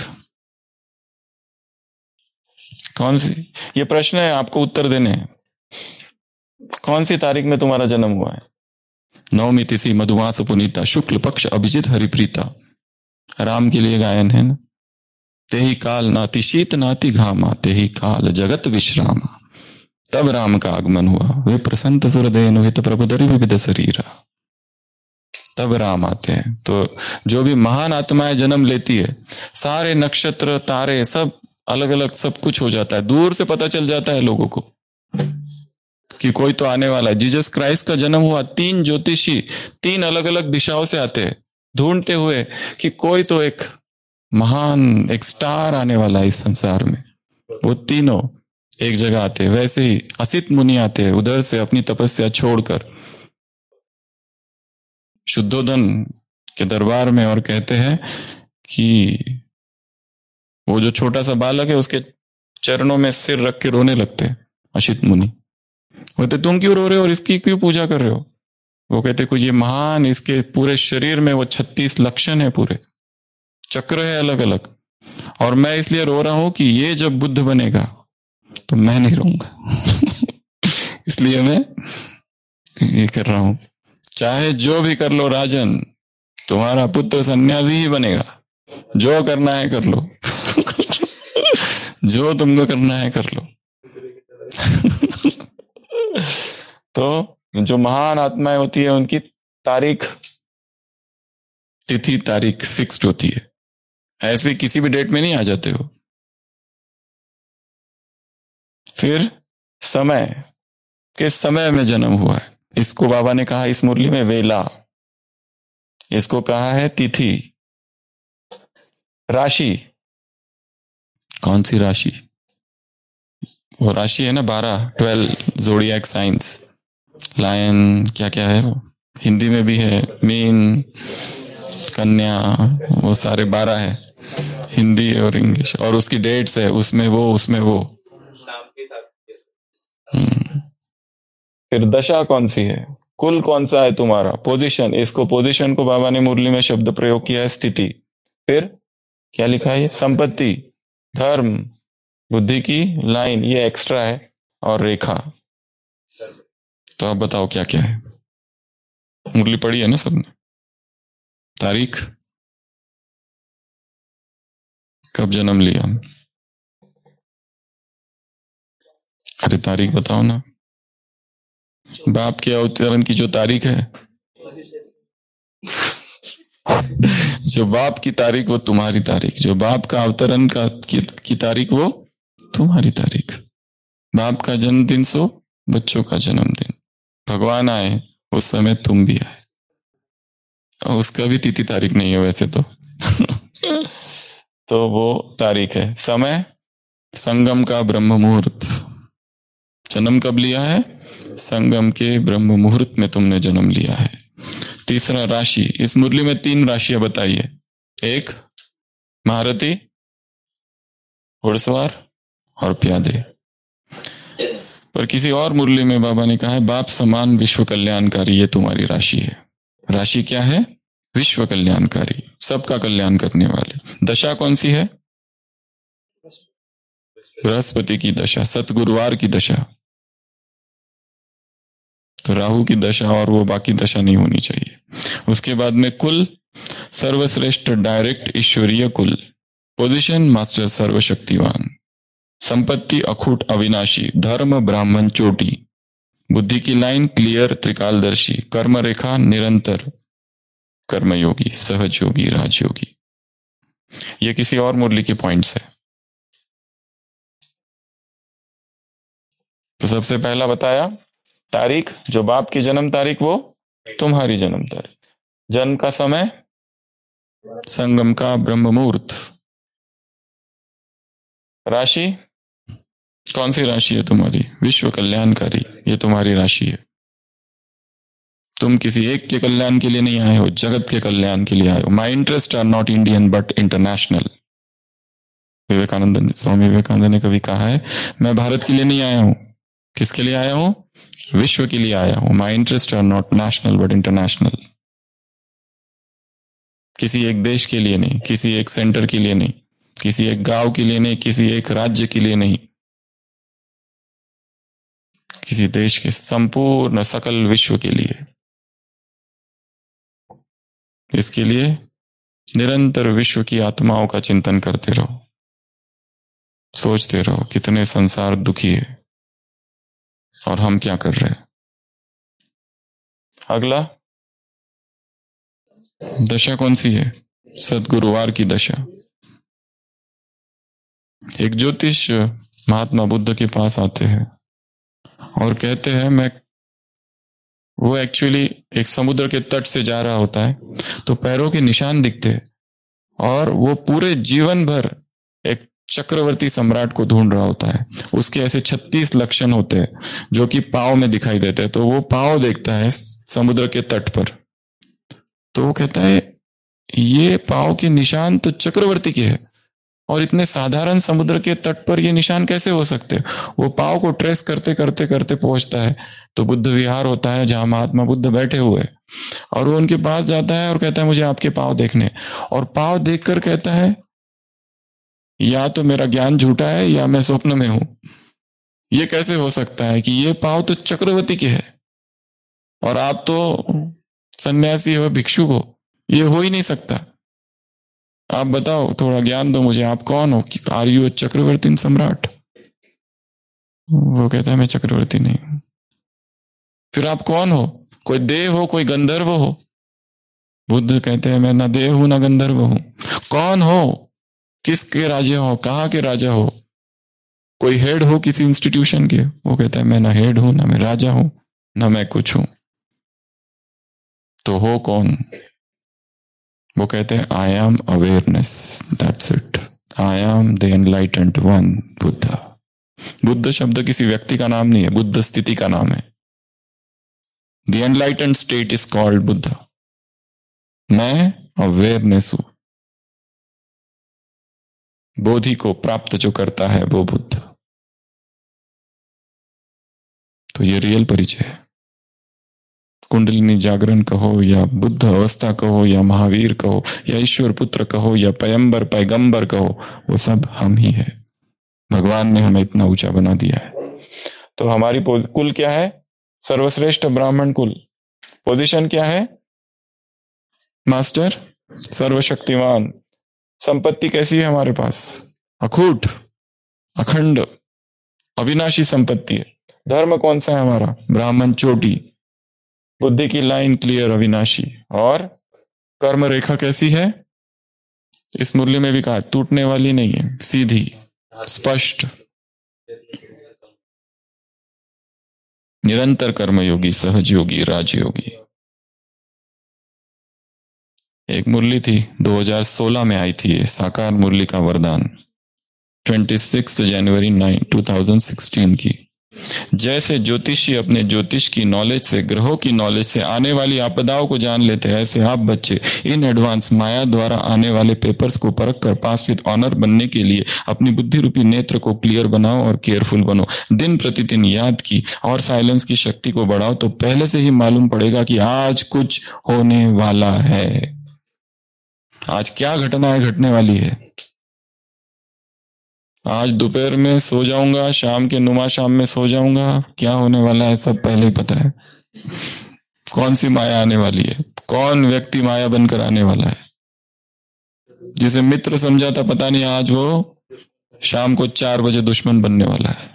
कौन सी? ये प्रश्न है, आपको उत्तर देने हैं। कौन सी तारीख में तुम्हारा जन्म हुआ है? नवमी तिथि मधुमास पुनीता, शुक्ल पक्ष अभिजित हरिप्रीता। राम के लिए गायन है ना। तेहि काल नाति शीत नाति घामा, तेहि काल जगत विश्रामा। तब राम का आगमन हुआ, वे प्रसन्न सुरदेन हित प्रभुदरि विविध शरीरा। तब राम आते हैं। तो जो भी महान आत्माएं जन्म लेती है, सारे नक्षत्र तारे सब अलग अलग, सब कुछ हो जाता है, दूर से पता चल जाता है लोगों को कि कोई तो आने वाला है। जीसस क्राइस्ट का जन्म हुआ, 3 ज्योतिषी 3 अलग अलग दिशाओं से आते हैं ढूंढते हुए कि कोई तो एक महान, एक स्टार आने वाला है इस संसार में। वो तीनों एक जगह आते हैं, वैसे ही असित मुनि आते हैं उधर से अपनी तपस्या छोड़कर शुद्धोधन के दरबार में, और कहते हैं कि वो जो छोटा सा बालक है उसके चरणों में सिर रख के रोने लगते हैं असित मुनि। कहते तुम क्यों रो रहे हो और इसकी क्यों पूजा कर रहे हो? वो कहते कुछ ये महान, इसके पूरे शरीर में वो 36 लक्षण है, पूरे चक्र है अलग अलग, और मैं इसलिए रो रहा हूं कि ये जब बुद्ध बनेगा तो मैं नहीं रहूंगा इसलिए मैं ये कर रहा हूं। चाहे जो भी कर लो राजन, तुम्हारा पुत्र सन्यासी ही बनेगा, जो करना है कर लो जो तुमको करना है कर लो तो जो महान आत्माएं होती है उनकी तारीख, तिथि तारीख फिक्स्ड होती है, ऐसे किसी भी डेट में नहीं आ जाते हो। फिर समय, किस समय में जन्म हुआ है, इसको बाबा ने कहा इस मुरली में वेला, इसको कहा है तिथि। राशि, कौन सी राशि? वो राशि है ना 12, 12 जोडिएक साइंस, लायन, क्या क्या है वो, हिंदी में भी है, मीन, कन्या, वो सारे 12 है, हिंदी और इंग्लिश, और उसकी डेट्स है, उसमें वो फिर दशा कौन सी है, कुल कौन सा है तुम्हारा, पोजीशन, इसको पोजीशन को बाबा ने मुरली में शब्द प्रयोग किया है स्थिति। फिर क्या लिखा है, संपत्ति, धर्म, बुद्धि की लाइन, ये एक्स्ट्रा है, और रेखा। तो आप बताओ क्या क्या है, मुरली पढ़ी है ना सबने? तारीख, कब जन्म लिया? अरे तारीख बताओ ना, बाप के अवतरण की जो तारीख है जो बाप की तारीख वो तुम्हारी तारीख, जो बाप का अवतरण की तारीख वो तुम्हारी तारीख। बाप का जन्मदिन सो बच्चों का जन्मदिन, भगवान आए उस समय तुम भी आए, और उसका भी तिथि तारीख नहीं है वैसे तो तो वो तारीख है। समय, संगम का ब्रह्म मुहूर्त, जन्म कब लिया है? संगम के ब्रह्म मुहूर्त में तुमने जन्म लिया है। तीसरा राशि, इस मुरली में 3 राशियां बताई है, एक महारथी, घुड़सवार और प्यादे। पर किसी और मुरली में बाबा ने कहा है बाप समान विश्व कल्याणकारी, ये तुम्हारी राशि है। राशि क्या है? विश्व कल्याणकारी, सबका कल्याण करने वाले। दशा कौन सी है? बृहस्पति की दशा, सतगुरुवार की दशा। तो राहु की दशा और वो बाकी दशा नहीं होनी चाहिए। उसके बाद में कुल, सर्वश्रेष्ठ डायरेक्ट ईश्वरीय कुल। पोजीशन, मास्टर सर्वशक्तिवान। संपत्ति, अखूट अविनाशी। धर्म, ब्राह्मण चोटी। बुद्धि की लाइन, क्लियर त्रिकालदर्शी। कर्म रेखा, निरंतर कर्मयोगी, सहज योगी, राजयोगी। ये किसी और मुरली के पॉइंट्स है। तो सबसे पहला बताया तारीख, जो बाप की जन्म तारीख वो तुम्हारी जन्म तारीख। जन्म का समय, संगम का ब्रह्म मुहूर्त। राशि, कौन सी राशि है तुम्हारी? विश्व कल्याणकारी, ये तुम्हारी राशि है। तुम किसी एक के कल्याण के लिए नहीं आए हो, जगत के कल्याण के लिए आए हो। My interest are not Indian but international. Vivekananda, Swami Vivekananda ने कभी कहा है मैं भारत के लिए नहीं आया हूं, किसके लिए आया हूं? विश्व के लिए आया हूं। My interest are not national but international. किसी एक देश के लिए नहीं, किसी एक सेंटर के लिए नहीं, किसी एक गांव के लिए नहीं, किसी एक राज्य के लिए नहीं, किसी देश के, संपूर्ण सकल विश्व के लिए। इसके लिए निरंतर विश्व की आत्माओं का चिंतन करते रहो, सोचते रहो कितने संसार दुखी है और हम क्या कर रहे हैं। अगला, दशा कौन सी है? सदगुरुवार की दशा। एक ज्योतिष महात्मा बुद्ध के पास आते हैं और कहते हैं वो एक्चुअली एक समुद्र के तट से जा रहा होता है, तो पैरों के निशान दिखते हैं और वो पूरे जीवन भर एक चक्रवर्ती सम्राट को ढूंढ रहा होता है। उसके ऐसे 36 लक्षण होते हैं जो कि पाँव में दिखाई देते हैं। तो वो पाँव देखता है समुद्र के तट पर, तो वो कहता है ये पाँव के निशान तो चक्रवर्ती के हैं, और इतने साधारण समुद्र के तट पर ये निशान कैसे हो सकते हैं। वो पाँव को ट्रेस करते करते करते पहुंचता है तो बुद्ध विहार होता है जहां महात्मा बुद्ध बैठे हुए हैं, और वो उनके पास जाता है और कहता है मुझे आपके पाँव देखने। और पाँव देखकर कहता है या तो मेरा ज्ञान झूठा है या मैं स्वप्न में हूं। ये कैसे हो सकता है कि ये पाँव तो चक्रवर्ती के है और आप तो सन्यासी हो, भिक्षु हो, ये हो ही नहीं सकता। आप बताओ, थोड़ा ज्ञान दो मुझे, आप कौन हो? आर यू चक्रवर्ती सम्राट? वो कहता है मैं चक्रवर्ती नहीं हूं। फिर आप कौन हो? कोई देव हो, कोई गंधर्व हो? बुद्ध कहते हैं मैं ना देव हूं ना गंधर्व हूं। कौन हो? किसके राजा हो? कहाँ के राजा हो? कोई हेड हो किसी इंस्टीट्यूशन के? वो कहता है मैं ना हेड हूं, ना मैं राजा हूं, ना मैं कुछ हूं। तो हो कौन? वो कहते हैं I am awareness, that's it, I am the enlightened one, Buddha. Buddha शब्द किसी व्यक्ति का नाम नहीं है, बुद्ध स्थिति का नाम है। The enlightened state is called Buddha. मैं अवेयरनेस हूं। बोधि को प्राप्त जो करता है वो बुद्ध। तो ये रियल परिचय है। कुंडलिनी जागरण कहो या बुद्ध अवस्था कहो या महावीर कहो या ईश्वर पुत्र कहो या पैगंबर पैगंबर कहो, वो सब हम ही है। भगवान ने हमें इतना ऊंचा बना दिया है। तो हमारी कुल क्या है? सर्वश्रेष्ठ ब्राह्मण कुल। पोजीशन क्या है? मास्टर, सर्वशक्तिमान। संपत्ति कैसी है हमारे पास? अखूट, अखंड, अविनाशी संपत्ति है। धर्म कौन सा है हमारा? ब्राह्मण चोटी। बुद्धि की लाइन क्लियर, अविनाशी। और कर्म रेखा कैसी है? इस मुरली में भी कहा टूटने वाली नहीं है, सीधी, स्पष्ट। निरंतर कर्मयोगी, सहजयोगी, राजयोगी। एक मुरली थी 2016 में आई थी, साकार मुरली का वरदान, 26 जनवरी 2016 की। जैसे ज्योतिषी अपने ज्योतिष की नॉलेज से, ग्रहों की नॉलेज से आने वाली आपदाओं को जान लेते हैं, ऐसे आप बच्चे इन एडवांस माया द्वारा आने वाले पेपर्स को परख कर पास विद ऑनर बनने के लिए अपनी बुद्धि रूपी नेत्र को क्लियर बनाओ और केयरफुल बनो। दिन प्रतिदिन याद की और साइलेंस की शक्ति को बढ़ाओ तो पहले से ही मालूम पड़ेगा कि आज कुछ होने वाला है। आज क्या घटना है, घटने वाली है। आज दोपहर में सो जाऊंगा, शाम के नुमा शाम में सो जाऊंगा, क्या होने वाला है सब पहले ही पता है। कौन सी माया आने वाली है, कौन व्यक्ति माया बनकर आने वाला है। जिसे मित्र समझा था, पता नहीं आज वो शाम को 4 बजे दुश्मन बनने वाला है।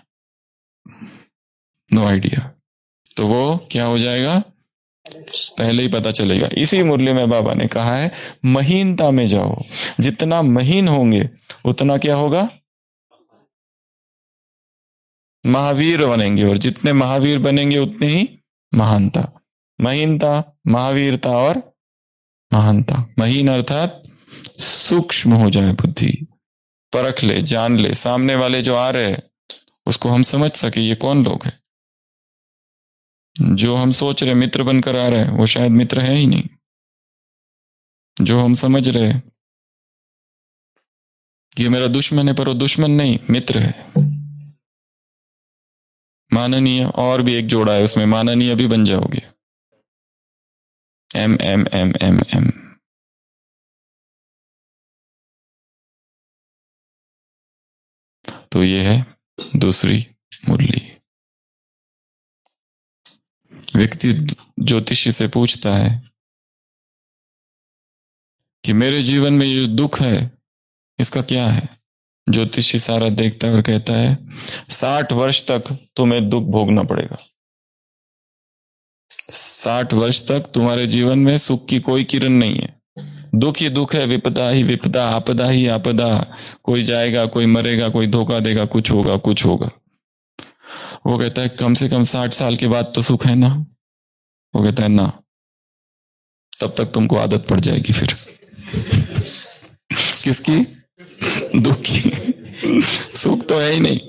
No idea. तो वो क्या हो जाएगा पहले ही पता चलेगा। इसी मुरली में बाबा ने कहा है महीनता में जाओ। जितना महीन होंगे उतना क्या होगा? महावीर बनेंगे, और जितने महावीर बनेंगे उतने ही महानता। महीनता, महावीरता और महानता। महीन अर्थात सूक्ष्म हो जाए बुद्धि, परख ले, जान ले, सामने वाले जो आ रहे हैं उसको हम समझ सके ये कौन लोग हैं। जो हम सोच रहे मित्र बनकर आ रहे हैं वो शायद मित्र है ही नहीं। जो हम समझ रहे हैं कि ये मेरा दुश्मन है, पर वो दुश्मन नहीं, मित्र है। माननीय, और भी एक जोड़ा है उसमें, माननीय भी बन जाओगे। एम एम एम एम एम। तो ये है दूसरी मुरली। व्यक्ति ज्योतिषी से पूछता है कि मेरे जीवन में ये दुख है इसका क्या है? ज्योतिषी सारा देखता है और कहता है 60 वर्ष तक तुम्हें दुख भोगना पड़ेगा। 60 वर्ष तक तुम्हारे जीवन में सुख की कोई किरण नहीं है, दुख ही दुख है, विपदा ही विपदा, आपदा ही आपदा। कोई जाएगा, कोई मरेगा, कोई धोखा देगा, कुछ होगा कुछ होगा। वो कहता है कम से कम 60 साल के बाद तो सुख है ना? वो कहता है ना, तब तक तुमको आदत पड़ जाएगी फिर। किसकी? दुख की। सुख तो है ही नहीं।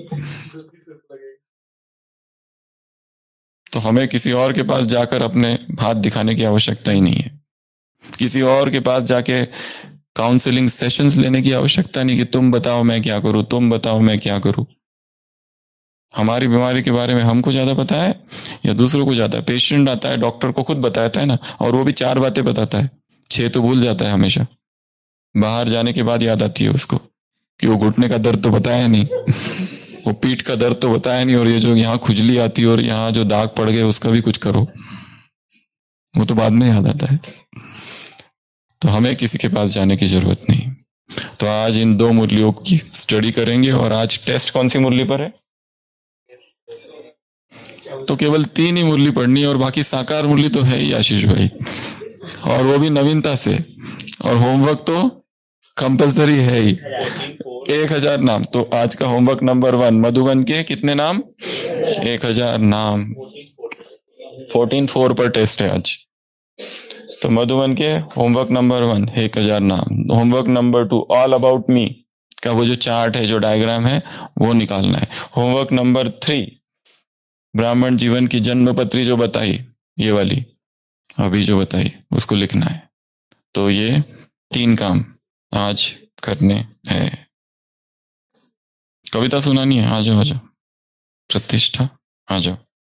तो हमें किसी और के पास जाकर अपने हाथ दिखाने की आवश्यकता ही नहीं है। किसी और के पास जाके काउंसलिंग सेशंस लेने की आवश्यकता नहीं कि तुम बताओ मैं क्या करूं, तुम बताओ मैं क्या करूं। हमारी बीमारी के बारे में हमको ज्यादा पता है या दूसरों को ज्यादा? पेशेंट आता है, डॉक्टर को खुद बताता है ना, और वो भी 4 बातें बताता है, 6 तो भूल जाता है हमेशा। बाहर जाने के बाद याद आती है उसको कि वो घुटने का दर्द तो बताया नहीं, वो पीठ का दर्द तो बताया नहीं, और ये जो यहाँ खुजली आती है और यहाँ जो दाग पड़ गए उसका भी कुछ करो, वो तो बाद में याद आता है। तो हमें किसी के पास जाने की जरूरत नहीं। तो आज इन 2 मुरलियों की स्टडी करेंगे। और आज टेस्ट कौन सी मुरली पर है? तो केवल 3 ही मुरली पढ़नी है, और बाकी साकार मुरली तो है ही आशीष भाई, और वो भी नवीनता से। और होमवर्क तो कंपलसरी है ही, 1000 नाम। तो आज का होमवर्क नंबर 1, मधुबन के कितने नाम? 1000 नाम। 14/4 पर टेस्ट है आज। तो मधुबन के होमवर्क नंबर 1 1000 नाम। Homework number 2 all about me का वो जो चार्ट है, जो डायग्राम है, वो निकालना है। होमवर्क नंबर 3 ब्राह्मण जीवन की जन्मपत्री जो बताई, ये वाली अभी जो बताई, उसको लिखना है। तो ये 3 काम आज करने हैं। कविता सुनानी है? आ जाओ आ जाओ। प्रतिष्ठा आ जाओ।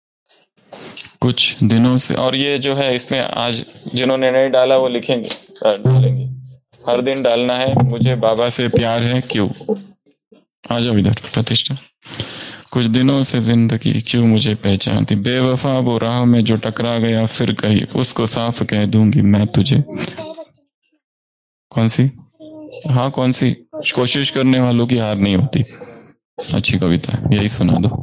कुछ दिनों से, और ये जो है इसमें आज जिन्होंने नहीं डाला वो लिखेंगे, डालेंगे। हर दिन डालना है, मुझे बाबा से प्यार है क्यों। आ जाओ इधर। प्रतिष्ठा। कुछ दिनों से जिंदगी क्यों मुझे पहचानती, बेवफा वो राह में जो टकरा गया फिर कहीं, उसको साफ कह दूंगी मैं तुझे। कौन सी? हाँ कौन सी? कोशिश करने वालों की हार नहीं होती। अच्छी कविता है, यही सुना दो।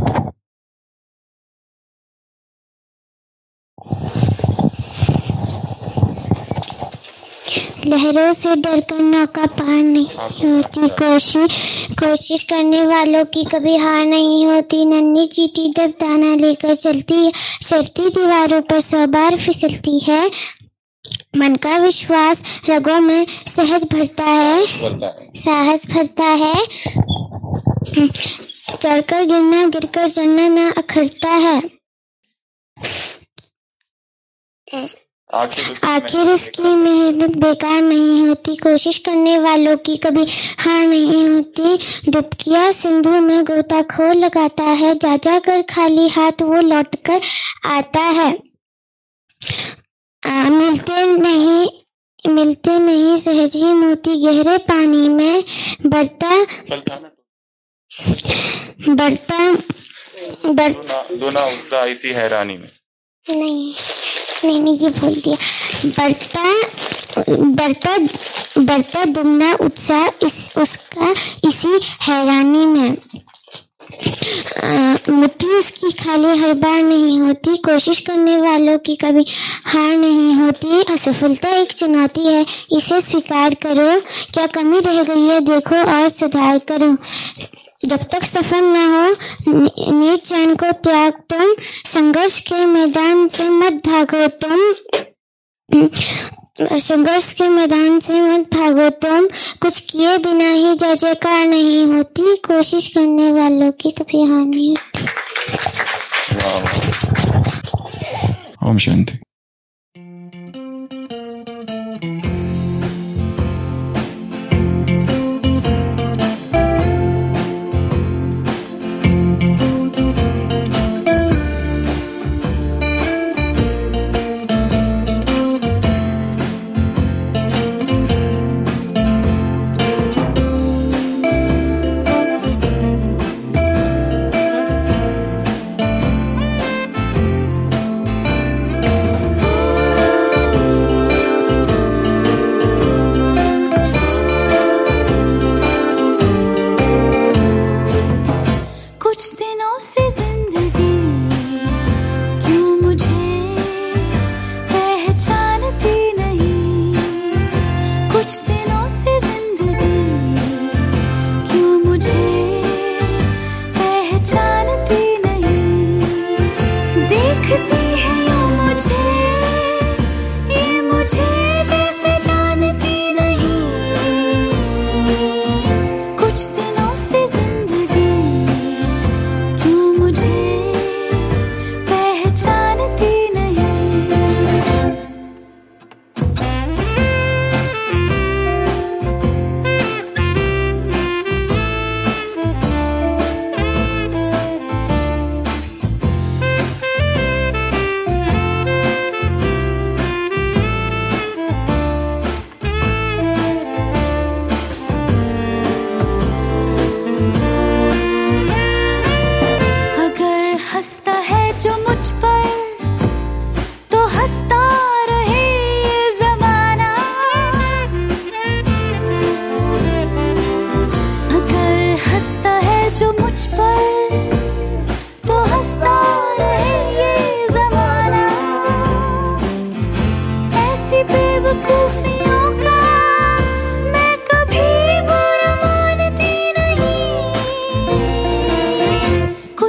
लहरों से डरकर नौका पार नहीं होती, कोशिश करने वालों की कभी हार नहीं होती। नन्ही चींटी जब दाना लेकर चलती है, सड़ती दीवारों पर 100 बार फिसलती है। मन का विश्वास रगों में साहस भरता है। चढ़कर गिरना, गिरकर चढ़ना ना अखरता है। आखिर उसकी मेहनत बेकार नहीं होती, कोशिश करने वालों की कभी हार नहीं होती। डुबकिया सिंधु में गोताखोर लगाता है, जा जा कर खाली हाथ वो लौट कर आता है। मिलते नहीं सहज ही मोती, गहरे पानी में बढ़ता दोना उत्साह इसी हैरानी में। नहीं ये बोल दिया। बढ़ता दुगना उत्साह उसका इसी हैरानी में। मुट्ठी उसकी खाली हर बार नहीं होती, कोशिश करने वालों की कभी हार नहीं होती। असफलता एक चुनौती है, इसे स्वीकार करो। क्या कमी रह गई है देखो और सुधार करो। जब तक सफल न हो निर्चैन को त्याग तुम, संघर्ष के मैदान से मत भागो तुम। कुछ किए बिना ही जय जयकार नहीं होती, कोशिश करने वालों की कभी हार नहीं होती। ओम शांति।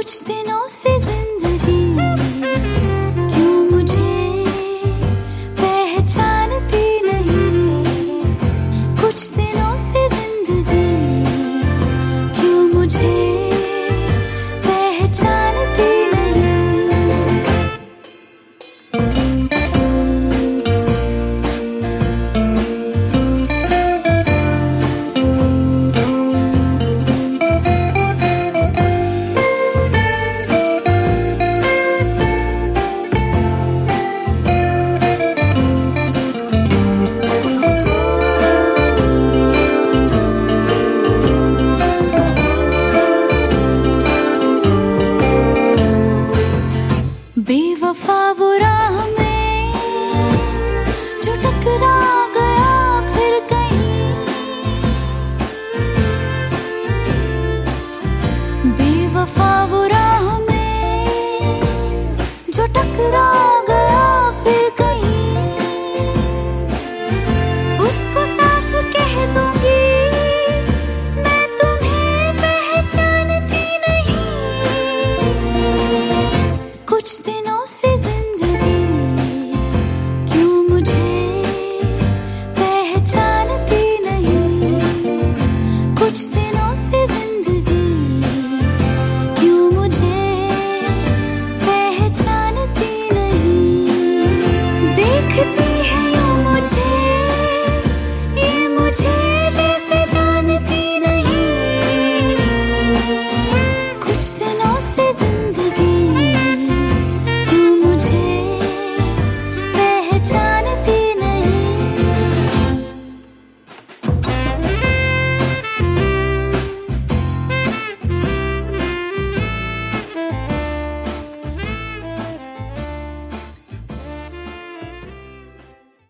कुछ दिनों से